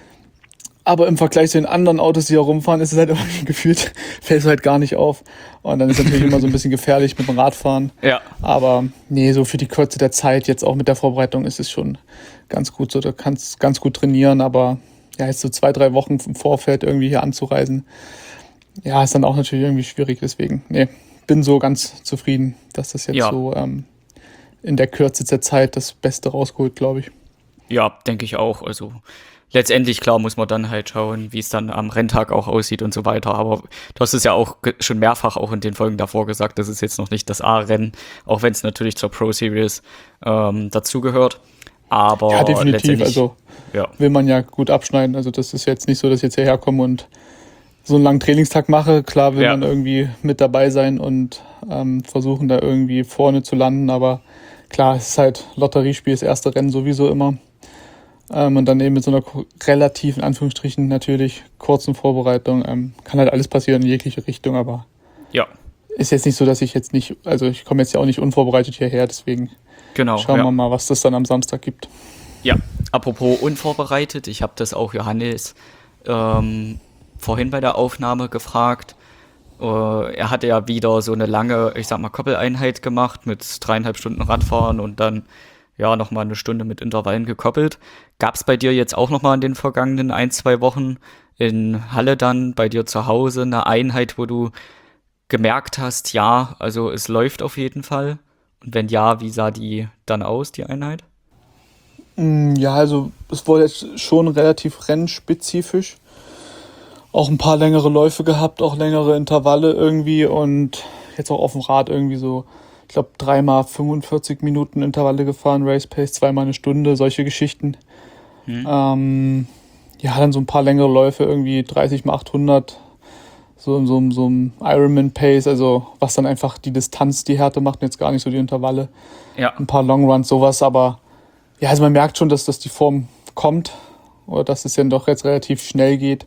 [SPEAKER 3] Aber im Vergleich zu den anderen Autos, die hier rumfahren, ist es halt irgendwie gefühlt, fällt es halt gar nicht auf. Und dann ist es natürlich immer so ein bisschen gefährlich mit dem Radfahren.
[SPEAKER 1] Ja,
[SPEAKER 3] Aber nee, so für die Kürze der Zeit, jetzt auch mit der Vorbereitung, ist es schon ganz gut so. Du kannst ganz gut trainieren, aber ja, jetzt so zwei, drei Wochen im Vorfeld irgendwie hier anzureisen, ja, ist dann auch natürlich irgendwie schwierig. Deswegen, nee, bin so ganz zufrieden, dass das jetzt
[SPEAKER 1] ja,
[SPEAKER 3] so ähm, in der Kürze der Zeit das Beste rausgeholt, glaube ich.
[SPEAKER 1] ja, denke ich auch. Also letztendlich, klar, muss man dann halt schauen, wie es dann am Renntag auch aussieht und so weiter. Aber du hast es ja auch ge- schon mehrfach auch in den Folgen davor gesagt, das ist jetzt noch nicht das A-Rennen, auch wenn es natürlich zur Pro Series ähm, dazugehört.
[SPEAKER 3] Ja,
[SPEAKER 1] Aber
[SPEAKER 3] definitiv.
[SPEAKER 1] letztendlich,
[SPEAKER 3] Also
[SPEAKER 1] ja,
[SPEAKER 3] will man ja gut abschneiden. Also das ist jetzt nicht so, dass ich jetzt hierher komme und so einen langen Trainingstag mache. Klar will
[SPEAKER 1] ja,
[SPEAKER 3] man irgendwie mit dabei sein und ähm, versuchen da irgendwie vorne zu landen, aber klar, es ist halt Lotteriespiel, das erste Rennen sowieso immer. Ähm, und dann eben mit so einer ko- relativ, in Anführungsstrichen natürlich, kurzen Vorbereitung. Ähm, kann halt alles passieren in jegliche Richtung, aber
[SPEAKER 1] ja,
[SPEAKER 3] ist jetzt nicht so, dass ich jetzt nicht, also ich komme jetzt ja auch nicht unvorbereitet hierher, deswegen
[SPEAKER 1] genau,
[SPEAKER 3] schauen
[SPEAKER 1] ja.
[SPEAKER 3] wir mal, was das dann am Samstag gibt.
[SPEAKER 1] Ja, apropos unvorbereitet, ich habe das auch Johannes ähm, vorhin bei der Aufnahme gefragt. Äh, er hatte ja wieder so eine lange, ich sag mal, Koppeleinheit gemacht mit dreieinhalb Stunden Radfahren und dann ja nochmal eine Stunde mit Intervallen gekoppelt. Gab es bei dir jetzt auch nochmal in den vergangenen ein, zwei Wochen in Halle dann bei dir zu Hause eine Einheit, wo du gemerkt hast, ja, also es läuft auf jeden Fall? Und wenn ja, wie sah die dann aus, die Einheit?
[SPEAKER 3] Mm, Ja, also es wurde jetzt schon relativ rennspezifisch. Auch ein paar längere Läufe gehabt, auch längere Intervalle irgendwie und jetzt auch auf dem Rad irgendwie so, ich glaube, dreimal fünfundvierzig Minuten Intervalle gefahren, Race Pace, zweimal eine Stunde, solche Geschichten.
[SPEAKER 1] Hm?
[SPEAKER 3] Ähm, ja, dann so ein paar längere Läufe, irgendwie dreißig mal achthundert, so in so, einem- so einem Ironman Pace, also was dann einfach die Distanz, die Härte macht, und jetzt gar nicht so die Intervalle.
[SPEAKER 1] Ja,
[SPEAKER 3] Ein paar Long Runs, sowas, aber ja, also man merkt schon, dass, dass die Form kommt oder dass es dann doch jetzt relativ schnell geht.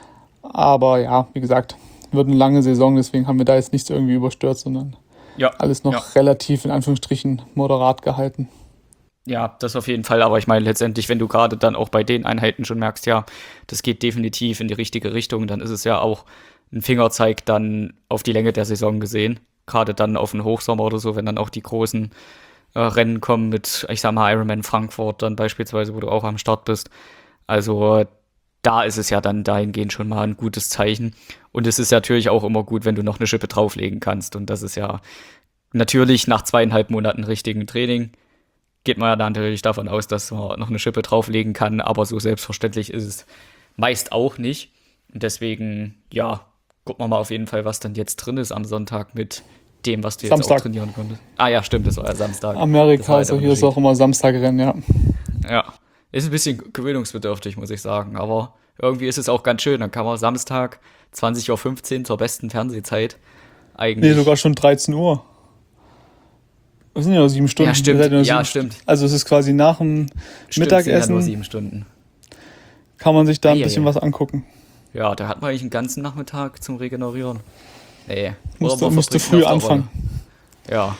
[SPEAKER 3] Aber ja, wie gesagt, wird eine lange Saison, deswegen haben wir da jetzt nichts irgendwie überstürzt, sondern
[SPEAKER 1] ja,
[SPEAKER 3] alles noch
[SPEAKER 1] ja.
[SPEAKER 3] relativ in Anführungsstrichen moderat gehalten.
[SPEAKER 1] Ja, das auf jeden Fall, aber ich meine letztendlich, wenn du gerade dann auch bei den Einheiten schon merkst, ja, das geht definitiv in die richtige Richtung, dann ist es ja auch ein Fingerzeig dann auf die Länge der Saison gesehen. Gerade dann auf den Hochsommer oder so, wenn dann auch die großen äh, Rennen kommen mit, ich sag mal, Ironman Frankfurt dann beispielsweise, wo du auch am Start bist. Also da ist es ja dann dahingehend schon mal ein gutes Zeichen. Und es ist natürlich auch immer gut, wenn du noch eine Schippe drauflegen kannst. Und das ist ja natürlich nach zweieinhalb Monaten richtigen Training geht man ja dann natürlich davon aus, dass man noch eine Schippe drauflegen kann, aber so selbstverständlich ist es meist auch nicht. Und deswegen, ja, gucken wir mal auf jeden Fall, was dann jetzt drin ist am Sonntag mit dem, was du jetzt
[SPEAKER 3] Samstag.
[SPEAKER 1] auch trainieren konntest. Ah ja, stimmt, das war ja Samstag.
[SPEAKER 3] Amerika,
[SPEAKER 1] Das war
[SPEAKER 3] also
[SPEAKER 1] der
[SPEAKER 3] hier ist
[SPEAKER 1] Unterschied.
[SPEAKER 3] auch immer Samstagrennen, ja.
[SPEAKER 1] Ja, ist ein bisschen gewöhnungsbedürftig, muss ich sagen, aber irgendwie ist es auch ganz schön. Dann kann man Samstag zwanzig Uhr fünfzehn zur besten Fernsehzeit eigentlich.
[SPEAKER 3] Nee, sogar schon dreizehn Uhr. Das sind ja nur sieben Stunden.
[SPEAKER 1] Ja, stimmt.
[SPEAKER 3] Ihr seid nur
[SPEAKER 1] Ja,
[SPEAKER 3] sieben
[SPEAKER 1] stimmt.
[SPEAKER 3] Also es ist quasi nach dem
[SPEAKER 1] Stimmt, sind ja
[SPEAKER 3] Mittagessen,
[SPEAKER 1] nur sieben Stunden.
[SPEAKER 3] kann man sich da ein
[SPEAKER 1] Eieiei.
[SPEAKER 3] bisschen was angucken.
[SPEAKER 1] Ja, da hat man eigentlich einen ganzen Nachmittag zum Regenerieren. Nee.
[SPEAKER 3] Musste,
[SPEAKER 1] man
[SPEAKER 3] musste
[SPEAKER 1] verbringt
[SPEAKER 3] früh
[SPEAKER 1] auf der
[SPEAKER 3] anfangen.
[SPEAKER 1] Rolle. Ja.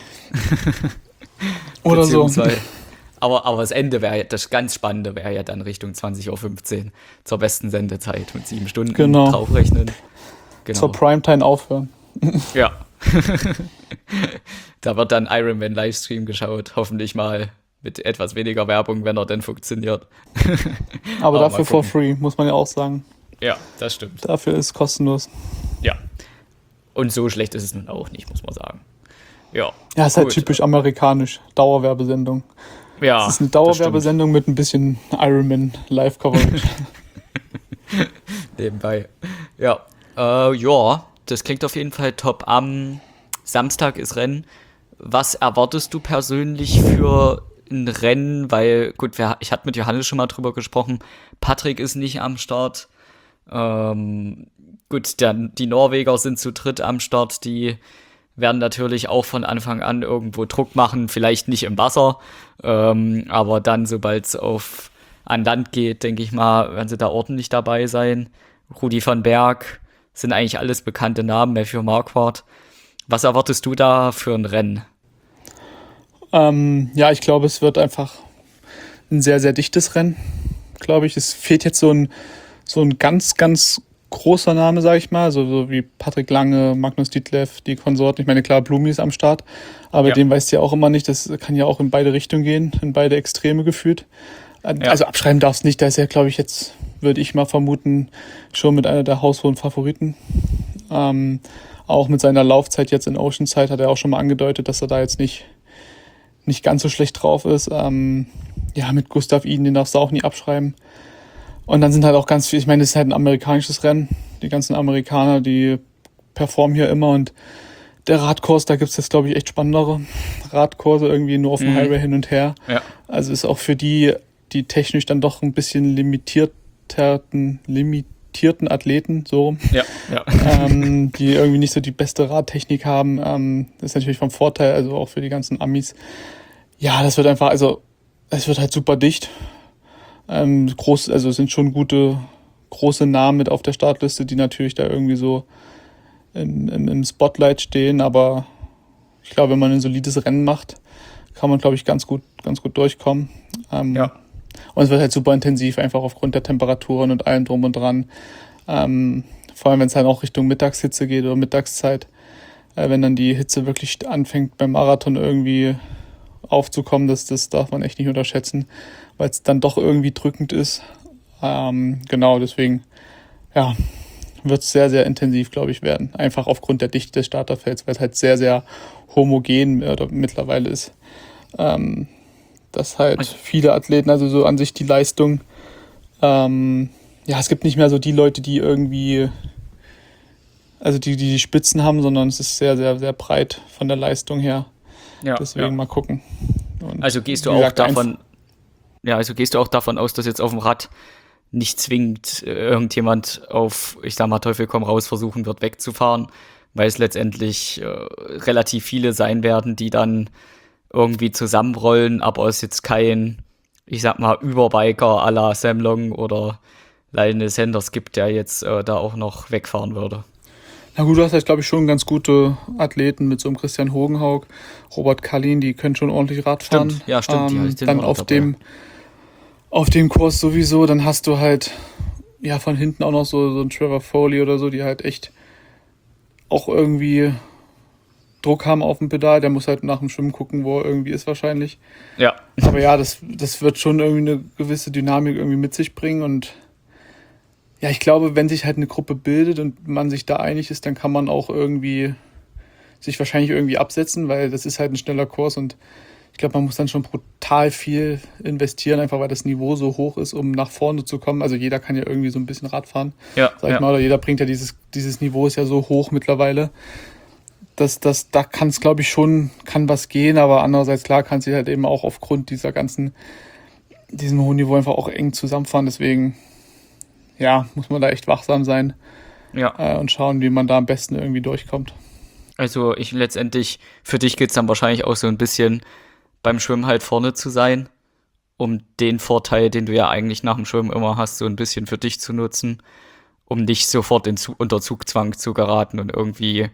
[SPEAKER 3] Oder so.
[SPEAKER 1] Beziehungsweise- Aber, aber das Ende wäre ja, das ganz Spannende wäre ja dann Richtung zwanzig Uhr fünfzehn zur besten Sendezeit mit sieben Stunden
[SPEAKER 3] Genau.
[SPEAKER 1] draufrechnen. Genau.
[SPEAKER 3] Zur Primetime aufhören.
[SPEAKER 1] Ja. Da wird dann Ironman Livestream geschaut, hoffentlich mal mit etwas weniger Werbung, wenn er denn funktioniert.
[SPEAKER 3] Aber
[SPEAKER 1] Aber
[SPEAKER 3] dafür
[SPEAKER 1] mal
[SPEAKER 3] for
[SPEAKER 1] gucken.
[SPEAKER 3] free, muss man ja auch sagen.
[SPEAKER 1] Ja, das stimmt.
[SPEAKER 3] Dafür ist kostenlos.
[SPEAKER 1] Ja. Und so schlecht ist es nun auch nicht, muss man sagen. Ja.
[SPEAKER 3] Ja, ist halt
[SPEAKER 1] Gut.
[SPEAKER 3] typisch amerikanisch. Dauerwerbesendung.
[SPEAKER 1] Ja,
[SPEAKER 3] Es ist eine
[SPEAKER 1] das
[SPEAKER 3] Dauerwerbesendung mit ein bisschen Ironman Live-Coverage.
[SPEAKER 1] stimmt. Nebenbei. Ja. Äh, ja, das klingt auf jeden Fall top. Am Samstag ist Rennen. Was erwartest du persönlich für ein Rennen? Weil, gut, wir, ich hatte mit Johannes schon mal drüber gesprochen. Patrick ist nicht am Start. Ähm, gut, der, die Norweger sind zu dritt am Start. Die werden natürlich auch von Anfang an irgendwo Druck machen. Vielleicht nicht im Wasser, ähm, aber dann, sobald es auf an Land geht, denke ich mal, werden sie da ordentlich dabei sein. Rudi van Berg sind eigentlich alles bekannte Namen, Matthew Marquardt. Was erwartest du da für ein Rennen?
[SPEAKER 3] ähm, ja, ich glaube, es wird einfach ein sehr, sehr dichtes Rennen, glaube ich. Es fehlt jetzt so ein, so ein ganz, ganz großer Name, sage ich mal, so, so wie Patrick Lange, Magnus Ditlev, die Konsorten. Ich meine, klar, Blumi ist am Start, aber
[SPEAKER 1] Ja.
[SPEAKER 3] den weißt du ja auch immer nicht. Das kann ja auch in beide Richtungen gehen, in beide Extreme gefühlt.
[SPEAKER 1] Ja.
[SPEAKER 3] Also abschreiben darfst nicht, da ist er, glaube ich, jetzt, würde ich mal vermuten, schon mit einer der haushohen Favoriten. Ähm, auch mit seiner Laufzeit jetzt in Oceanside hat er auch schon mal angedeutet, dass er da jetzt nicht, nicht ganz so schlecht drauf ist. Ähm, ja, mit Gustav Iden, den darfst du auch nie abschreiben. Und dann sind halt auch ganz viele, ich meine, das ist halt ein amerikanisches Rennen. Die ganzen Amerikaner, die performen hier immer und der Radkurs, da gibt es jetzt, glaube ich, echt spannendere Radkurse irgendwie nur auf dem
[SPEAKER 1] Mhm.
[SPEAKER 3] Highway hin und her.
[SPEAKER 1] Ja.
[SPEAKER 3] Also ist auch für die, die technisch dann doch ein bisschen limitierten, limitierten Athleten, so rum,
[SPEAKER 1] Ja, ja.
[SPEAKER 3] ähm, die irgendwie nicht so die beste Radtechnik haben, ähm, das ist natürlich vom Vorteil, also auch für die ganzen Amis. Ja, das wird einfach, also es wird halt super dicht. Ähm, groß, also es sind schon gute, große Namen mit auf der Startliste, die natürlich da irgendwie so in, in, im Spotlight stehen, aber ich glaube, wenn man ein solides Rennen macht, kann man, glaube ich, ganz gut, ganz gut durchkommen. Ähm,
[SPEAKER 1] Ja.
[SPEAKER 3] Und es wird halt super intensiv, einfach aufgrund der Temperaturen und allem drum und dran. Ähm, vor allem, wenn es halt auch Richtung Mittagshitze geht oder Mittagszeit, äh, wenn dann die Hitze wirklich anfängt beim Marathon irgendwie aufzukommen, das, das darf man echt nicht unterschätzen, weil es dann doch irgendwie drückend ist. Ähm, genau, deswegen, ja, wird es sehr, sehr intensiv, glaube ich, werden. Einfach aufgrund der Dichte des Starterfelds, weil es halt sehr, sehr homogen oder mittlerweile ist. Ähm, dass halt viele Athleten, also so an sich die Leistung, ähm, ja, es gibt nicht mehr so die Leute, die irgendwie, also die, die die Spitzen haben, sondern es ist sehr, sehr, sehr breit von der Leistung her.
[SPEAKER 1] Ja,
[SPEAKER 3] Deswegen
[SPEAKER 1] ja.
[SPEAKER 3] mal gucken. Und
[SPEAKER 1] Also gehst du
[SPEAKER 3] wie
[SPEAKER 1] auch
[SPEAKER 3] gesagt,
[SPEAKER 1] davon, ja, also gehst du auch davon aus, dass jetzt auf dem Rad nicht zwingend äh, irgendjemand auf, ich sag mal, Teufel komm raus versuchen wird wegzufahren, weil es letztendlich äh, relativ viele sein werden, die dann irgendwie zusammenrollen, aber es jetzt kein, ich sag mal, Überbiker à la Sam Long oder Lionel Sanders gibt, der jetzt äh, da auch noch wegfahren würde.
[SPEAKER 3] Na gut, du hast halt, glaube ich, schon ganz gute Athleten mit so einem Christian Hogenhaug, Robert Kallin, die können schon ordentlich Rad fahren.
[SPEAKER 1] Stimmt, ja, stimmt, die
[SPEAKER 3] Ähm,
[SPEAKER 1] sind
[SPEAKER 3] dann
[SPEAKER 1] auch noch
[SPEAKER 3] auf
[SPEAKER 1] dabei.
[SPEAKER 3] dem, auf dem Kurs sowieso, dann hast du halt, ja, von hinten auch noch so, so einen Trevor Foley oder so, die halt echt auch irgendwie Druck haben auf dem Pedal. Der muss halt nach dem Schwimmen gucken, wo er irgendwie ist wahrscheinlich.
[SPEAKER 1] Ja.
[SPEAKER 3] Aber ja, das, das wird schon irgendwie eine gewisse Dynamik irgendwie mit sich bringen. Und ja, ich glaube, wenn sich halt eine Gruppe bildet und man sich da einig ist, dann kann man auch irgendwie sich wahrscheinlich irgendwie absetzen, weil das ist halt ein schneller Kurs und ich glaube, man muss dann schon brutal viel investieren, einfach weil das Niveau so hoch ist, um nach vorne zu kommen. Also jeder kann ja irgendwie so ein bisschen Rad fahren,
[SPEAKER 1] Ja,
[SPEAKER 3] sag ich
[SPEAKER 1] ja.
[SPEAKER 3] mal, oder jeder bringt ja dieses, dieses Niveau ist ja so hoch mittlerweile. Das, das, da kann es, glaube ich, schon, kann was gehen, aber andererseits, klar, kann sie halt eben auch aufgrund dieser ganzen, diesem hohen Niveau einfach auch eng zusammenfahren. Deswegen, ja, muss man da echt wachsam sein
[SPEAKER 1] Ja.
[SPEAKER 3] äh, und schauen, wie man da am besten irgendwie durchkommt.
[SPEAKER 1] Also ich letztendlich, für dich geht es dann wahrscheinlich auch so ein bisschen beim Schwimmen halt vorne zu sein, um den Vorteil, den du ja eigentlich nach dem Schwimmen immer hast, so ein bisschen für dich zu nutzen, um nicht sofort in Zu- unter Zugzwang zu geraten und irgendwie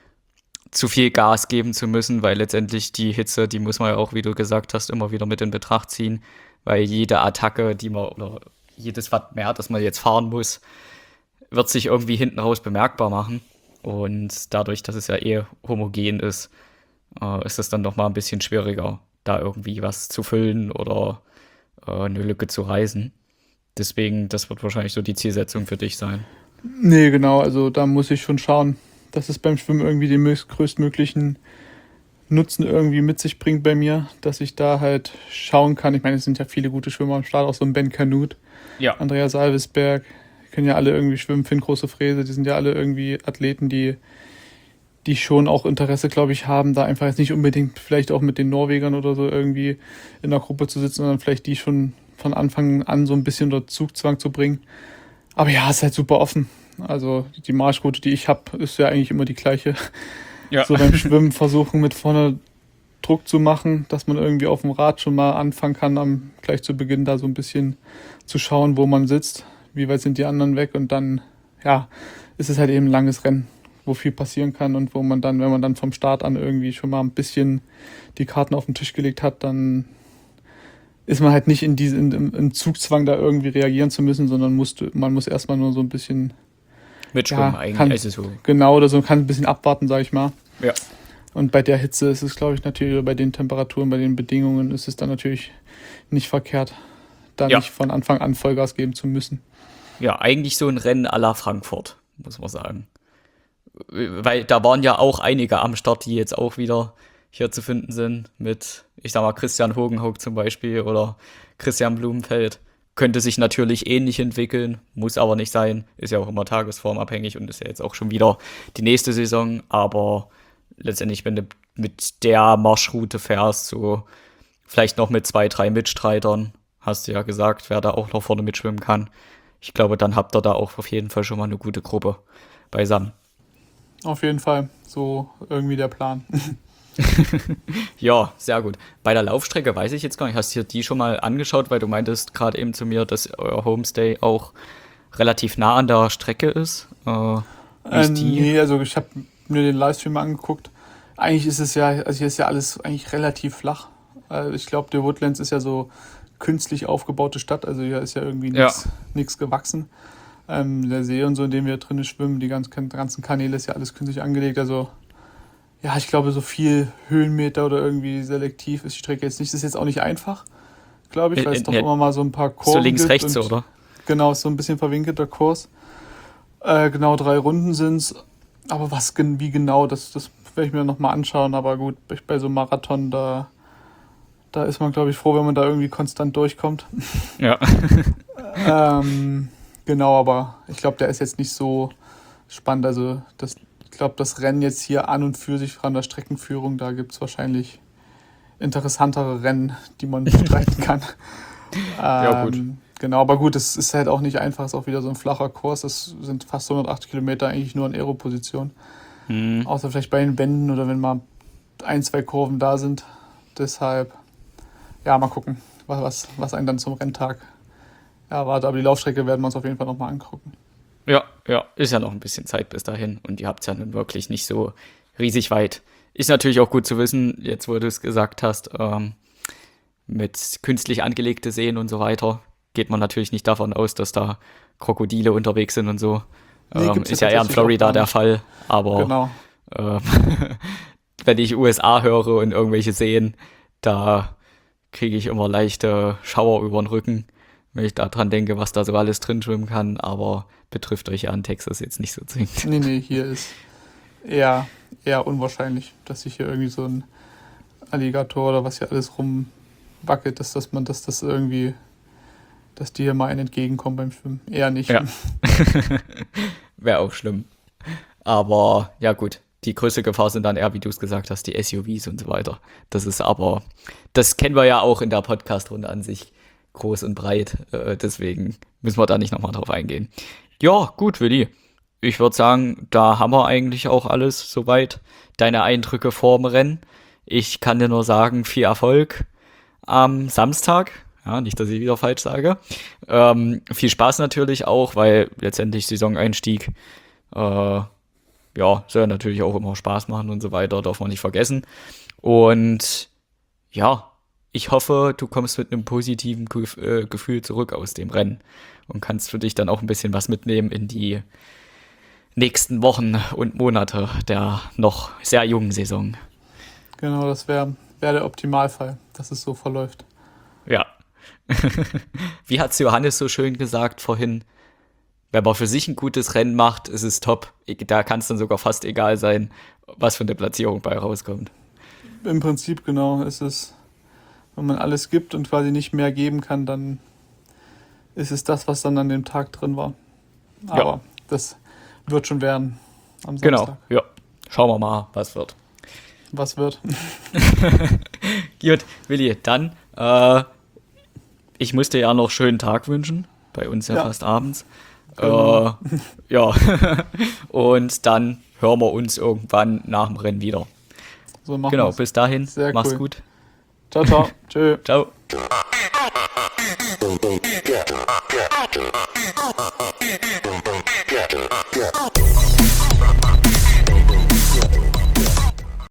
[SPEAKER 1] zu viel Gas geben zu müssen, weil letztendlich die Hitze, die muss man ja auch, wie du gesagt hast, immer wieder mit in Betracht ziehen, weil jede Attacke, die man oder jedes Watt mehr, das man jetzt fahren muss, wird sich irgendwie hinten raus bemerkbar machen. Und dadurch, dass es ja eh homogen ist, äh, ist es dann noch mal ein bisschen schwieriger, da irgendwie was zu füllen oder äh, eine Lücke zu reißen. Deswegen, das wird wahrscheinlich so die Zielsetzung für dich sein.
[SPEAKER 3] Nee, genau, also da muss ich schon schauen, dass es beim Schwimmen irgendwie den mögst- größtmöglichen Nutzen irgendwie mit sich bringt bei mir, dass ich da halt schauen kann. Ich meine, es sind ja viele gute Schwimmer am Start, auch so ein Ben Kanut,
[SPEAKER 1] Ja.
[SPEAKER 3] Andreas Salvesberg, die können ja alle irgendwie schwimmen, Finn Große Fräse, die sind ja alle irgendwie Athleten, die, die schon auch Interesse, glaube ich, haben, da einfach jetzt nicht unbedingt vielleicht auch mit den Norwegern oder so irgendwie in der Gruppe zu sitzen, sondern vielleicht die schon von Anfang an so ein bisschen unter Zugzwang zu bringen. Aber ja, ist halt super offen. Also die Marschroute, die ich habe, ist ja eigentlich immer die gleiche.
[SPEAKER 1] Ja.
[SPEAKER 3] So beim Schwimmen versuchen mit vorne Druck zu machen, dass man irgendwie auf dem Rad schon mal anfangen kann, am, gleich zu Beginn da so ein bisschen zu schauen, wo man sitzt, wie weit sind die anderen weg und dann, ja, ist es halt eben ein langes Rennen, wo viel passieren kann und wo man dann, wenn man dann vom Start an irgendwie schon mal ein bisschen die Karten auf den Tisch gelegt hat, dann ist man halt nicht in diesem in, im Zugzwang da irgendwie reagieren zu müssen, sondern musst, man muss erstmal nur so ein bisschen
[SPEAKER 1] Mitschwimmen
[SPEAKER 3] Ja,
[SPEAKER 1] eigentlich.
[SPEAKER 3] kann-
[SPEAKER 1] Also so.
[SPEAKER 3] genau oder so, kann ein bisschen abwarten, sag ich mal.
[SPEAKER 1] Ja.
[SPEAKER 3] Und bei der Hitze ist es, glaube ich, natürlich, oder bei den Temperaturen, bei den Bedingungen ist es dann natürlich nicht verkehrt, da
[SPEAKER 1] Ja.
[SPEAKER 3] nicht von Anfang an Vollgas geben zu müssen.
[SPEAKER 1] Ja, eigentlich so ein Rennen à la Frankfurt, muss man sagen. Weil da waren ja auch einige am Start, die jetzt auch wieder hier zu finden sind. Mit, ich sag mal, Christian Hogenhaug zum Beispiel oder Christian Blumenfeld. Könnte sich natürlich ähnlich entwickeln, muss aber nicht sein. Ist ja auch immer tagesformabhängig und ist ja jetzt auch schon wieder die nächste Saison. Aber letztendlich, wenn du mit der Marschroute fährst, so vielleicht noch mit zwei, drei Mitstreitern, hast du ja gesagt, wer da auch noch vorne mitschwimmen kann. Ich glaube, dann habt ihr da auch auf jeden Fall schon mal eine gute Gruppe beisammen.
[SPEAKER 3] Auf jeden Fall, so irgendwie der Plan.
[SPEAKER 1] Ja, sehr gut. Bei der Laufstrecke weiß ich jetzt gar nicht, hast du dir die schon mal angeschaut, weil du meintest gerade eben zu mir, dass euer Homestay auch relativ nah an der Strecke ist. Äh, wie
[SPEAKER 3] Äh,
[SPEAKER 1] ist die?
[SPEAKER 3] nee, also ich habe mir den Livestream mal angeguckt. Eigentlich ist es ja, also hier ist ja alles eigentlich relativ flach. Äh, ich glaube, der Woodlands ist ja so künstlich aufgebaute Stadt, also hier ist ja irgendwie
[SPEAKER 1] Ja.
[SPEAKER 3] nichts gewachsen. Ähm, der See und so, in dem wir drinnen schwimmen, die ganzen, ganzen Kanäle ist ja alles künstlich angelegt. Also ja, ich glaube, so viel Höhenmeter oder irgendwie selektiv ist die Strecke jetzt nicht. Das ist jetzt auch nicht einfach, glaube ich, weil
[SPEAKER 1] Äh,
[SPEAKER 3] es doch
[SPEAKER 1] äh,
[SPEAKER 3] immer mal so ein paar Kurven
[SPEAKER 1] So links,
[SPEAKER 3] gibt
[SPEAKER 1] rechts,
[SPEAKER 3] und
[SPEAKER 1] oder?
[SPEAKER 3] Genau, ist so ein bisschen verwinkelter Kurs. Äh, genau drei Runden sind's. Aber was gen- wie genau, das, das werde ich mir nochmal anschauen. Aber gut, bei- bei so einem Marathon, da, da ist man, glaube ich, froh, wenn man da irgendwie konstant durchkommt.
[SPEAKER 1] Ja.
[SPEAKER 3] ähm, genau, aber ich glaube, der ist jetzt nicht so spannend. Also das, ich glaube, das Rennen jetzt hier an und für sich von der Streckenführung, da gibt es wahrscheinlich interessantere Rennen, die man bestreiten kann.
[SPEAKER 1] Ja, gut.
[SPEAKER 3] Ähm, genau, aber gut, es ist halt auch nicht einfach, es ist auch wieder so ein flacher Kurs. Das sind fast hundertachtzig Kilometer eigentlich nur in Aero-Position.
[SPEAKER 1] Hm.
[SPEAKER 3] Außer vielleicht bei den Wänden oder wenn mal ein, zwei Kurven da sind. Deshalb, ja, mal gucken, was, was, was einen dann zum Renntag erwartet. Aber die Laufstrecke werden wir uns auf jeden Fall nochmal angucken.
[SPEAKER 1] Ja, ja, ist ja noch ein bisschen Zeit bis dahin und ihr habt es ja nun wirklich nicht so riesig weit. Ist natürlich auch gut zu wissen, jetzt wo du es gesagt hast, ähm, mit künstlich angelegte Seen und so weiter, geht man natürlich nicht davon aus, dass da Krokodile unterwegs sind und so.
[SPEAKER 3] Nee,
[SPEAKER 1] ähm,
[SPEAKER 3] gibt's ja
[SPEAKER 1] ist ja eher in
[SPEAKER 3] tatsächlich auch
[SPEAKER 1] Florida
[SPEAKER 3] gar
[SPEAKER 1] der
[SPEAKER 3] nicht.
[SPEAKER 1] Fall, aber
[SPEAKER 3] Genau.
[SPEAKER 1] ähm, wenn ich U S A höre und irgendwelche Seen, da kriege ich immer leichte Schauer über den Rücken, wenn ich daran denke, was da so alles drin schwimmen kann, aber betrifft euch ja in Texas jetzt nicht so zwingend.
[SPEAKER 3] Nee, nee, hier ist eher, eher unwahrscheinlich, dass sich hier irgendwie so ein Alligator oder was hier alles rumwackelt, dass, dass man das, das irgendwie, dass die hier mal einen entgegenkommen beim Schwimmen. Eher nicht.
[SPEAKER 1] Ja. Wäre auch schlimm. Aber ja gut, die größte Gefahr sind dann eher, wie du es gesagt hast, die S U Vs und so weiter. Das ist aber, das kennen wir ja auch in der Podcast-Runde an sich, groß und breit. Äh, deswegen müssen wir da nicht nochmal drauf eingehen. Ja, gut, Willi. Ich würde sagen, da haben wir eigentlich auch alles soweit. Deine Eindrücke vorm Rennen. Ich kann dir nur sagen, viel Erfolg am Samstag. Ja, nicht, dass ich wieder falsch sage. Ähm, viel Spaß natürlich auch, weil letztendlich Saisoneinstieg äh, ja, soll natürlich auch immer Spaß machen und so weiter, darf man nicht vergessen. Und ja, ich hoffe, du kommst mit einem positiven Gef- äh, Gefühl zurück aus dem Rennen und kannst für dich dann auch ein bisschen was mitnehmen in die nächsten Wochen und Monate der noch sehr jungen Saison.
[SPEAKER 3] Genau, das wäre wär der Optimalfall, dass es so verläuft.
[SPEAKER 1] Ja. Wie hat's Johannes so schön gesagt vorhin? Wenn man für sich ein gutes Rennen macht, ist es top. Da kann es dann sogar fast egal sein, was für eine Platzierung bei rauskommt.
[SPEAKER 3] Im Prinzip genau, ist es, wenn man alles gibt und quasi nicht mehr geben kann, dann ist es das, was dann an dem Tag drin war. Aber
[SPEAKER 1] Ja.
[SPEAKER 3] das wird schon werden am Samstag.
[SPEAKER 1] Genau, ja. Schauen wir mal, was wird.
[SPEAKER 3] Was wird?
[SPEAKER 1] Gut, Willi, dann, äh, ich muss dir ja noch einen schönen Tag wünschen. Bei uns ja,
[SPEAKER 3] Ja.
[SPEAKER 1] fast abends.
[SPEAKER 3] Genau.
[SPEAKER 1] Äh, ja, und dann hören wir uns irgendwann nach dem Rennen wieder.
[SPEAKER 3] So machen
[SPEAKER 1] Genau,
[SPEAKER 3] wir's.
[SPEAKER 1] bis dahin,
[SPEAKER 3] Sehr
[SPEAKER 1] mach's
[SPEAKER 3] cool.
[SPEAKER 1] gut.
[SPEAKER 3] Ciao, ciao. Tschö.
[SPEAKER 1] Ciao.
[SPEAKER 4] Get it, get it, get it.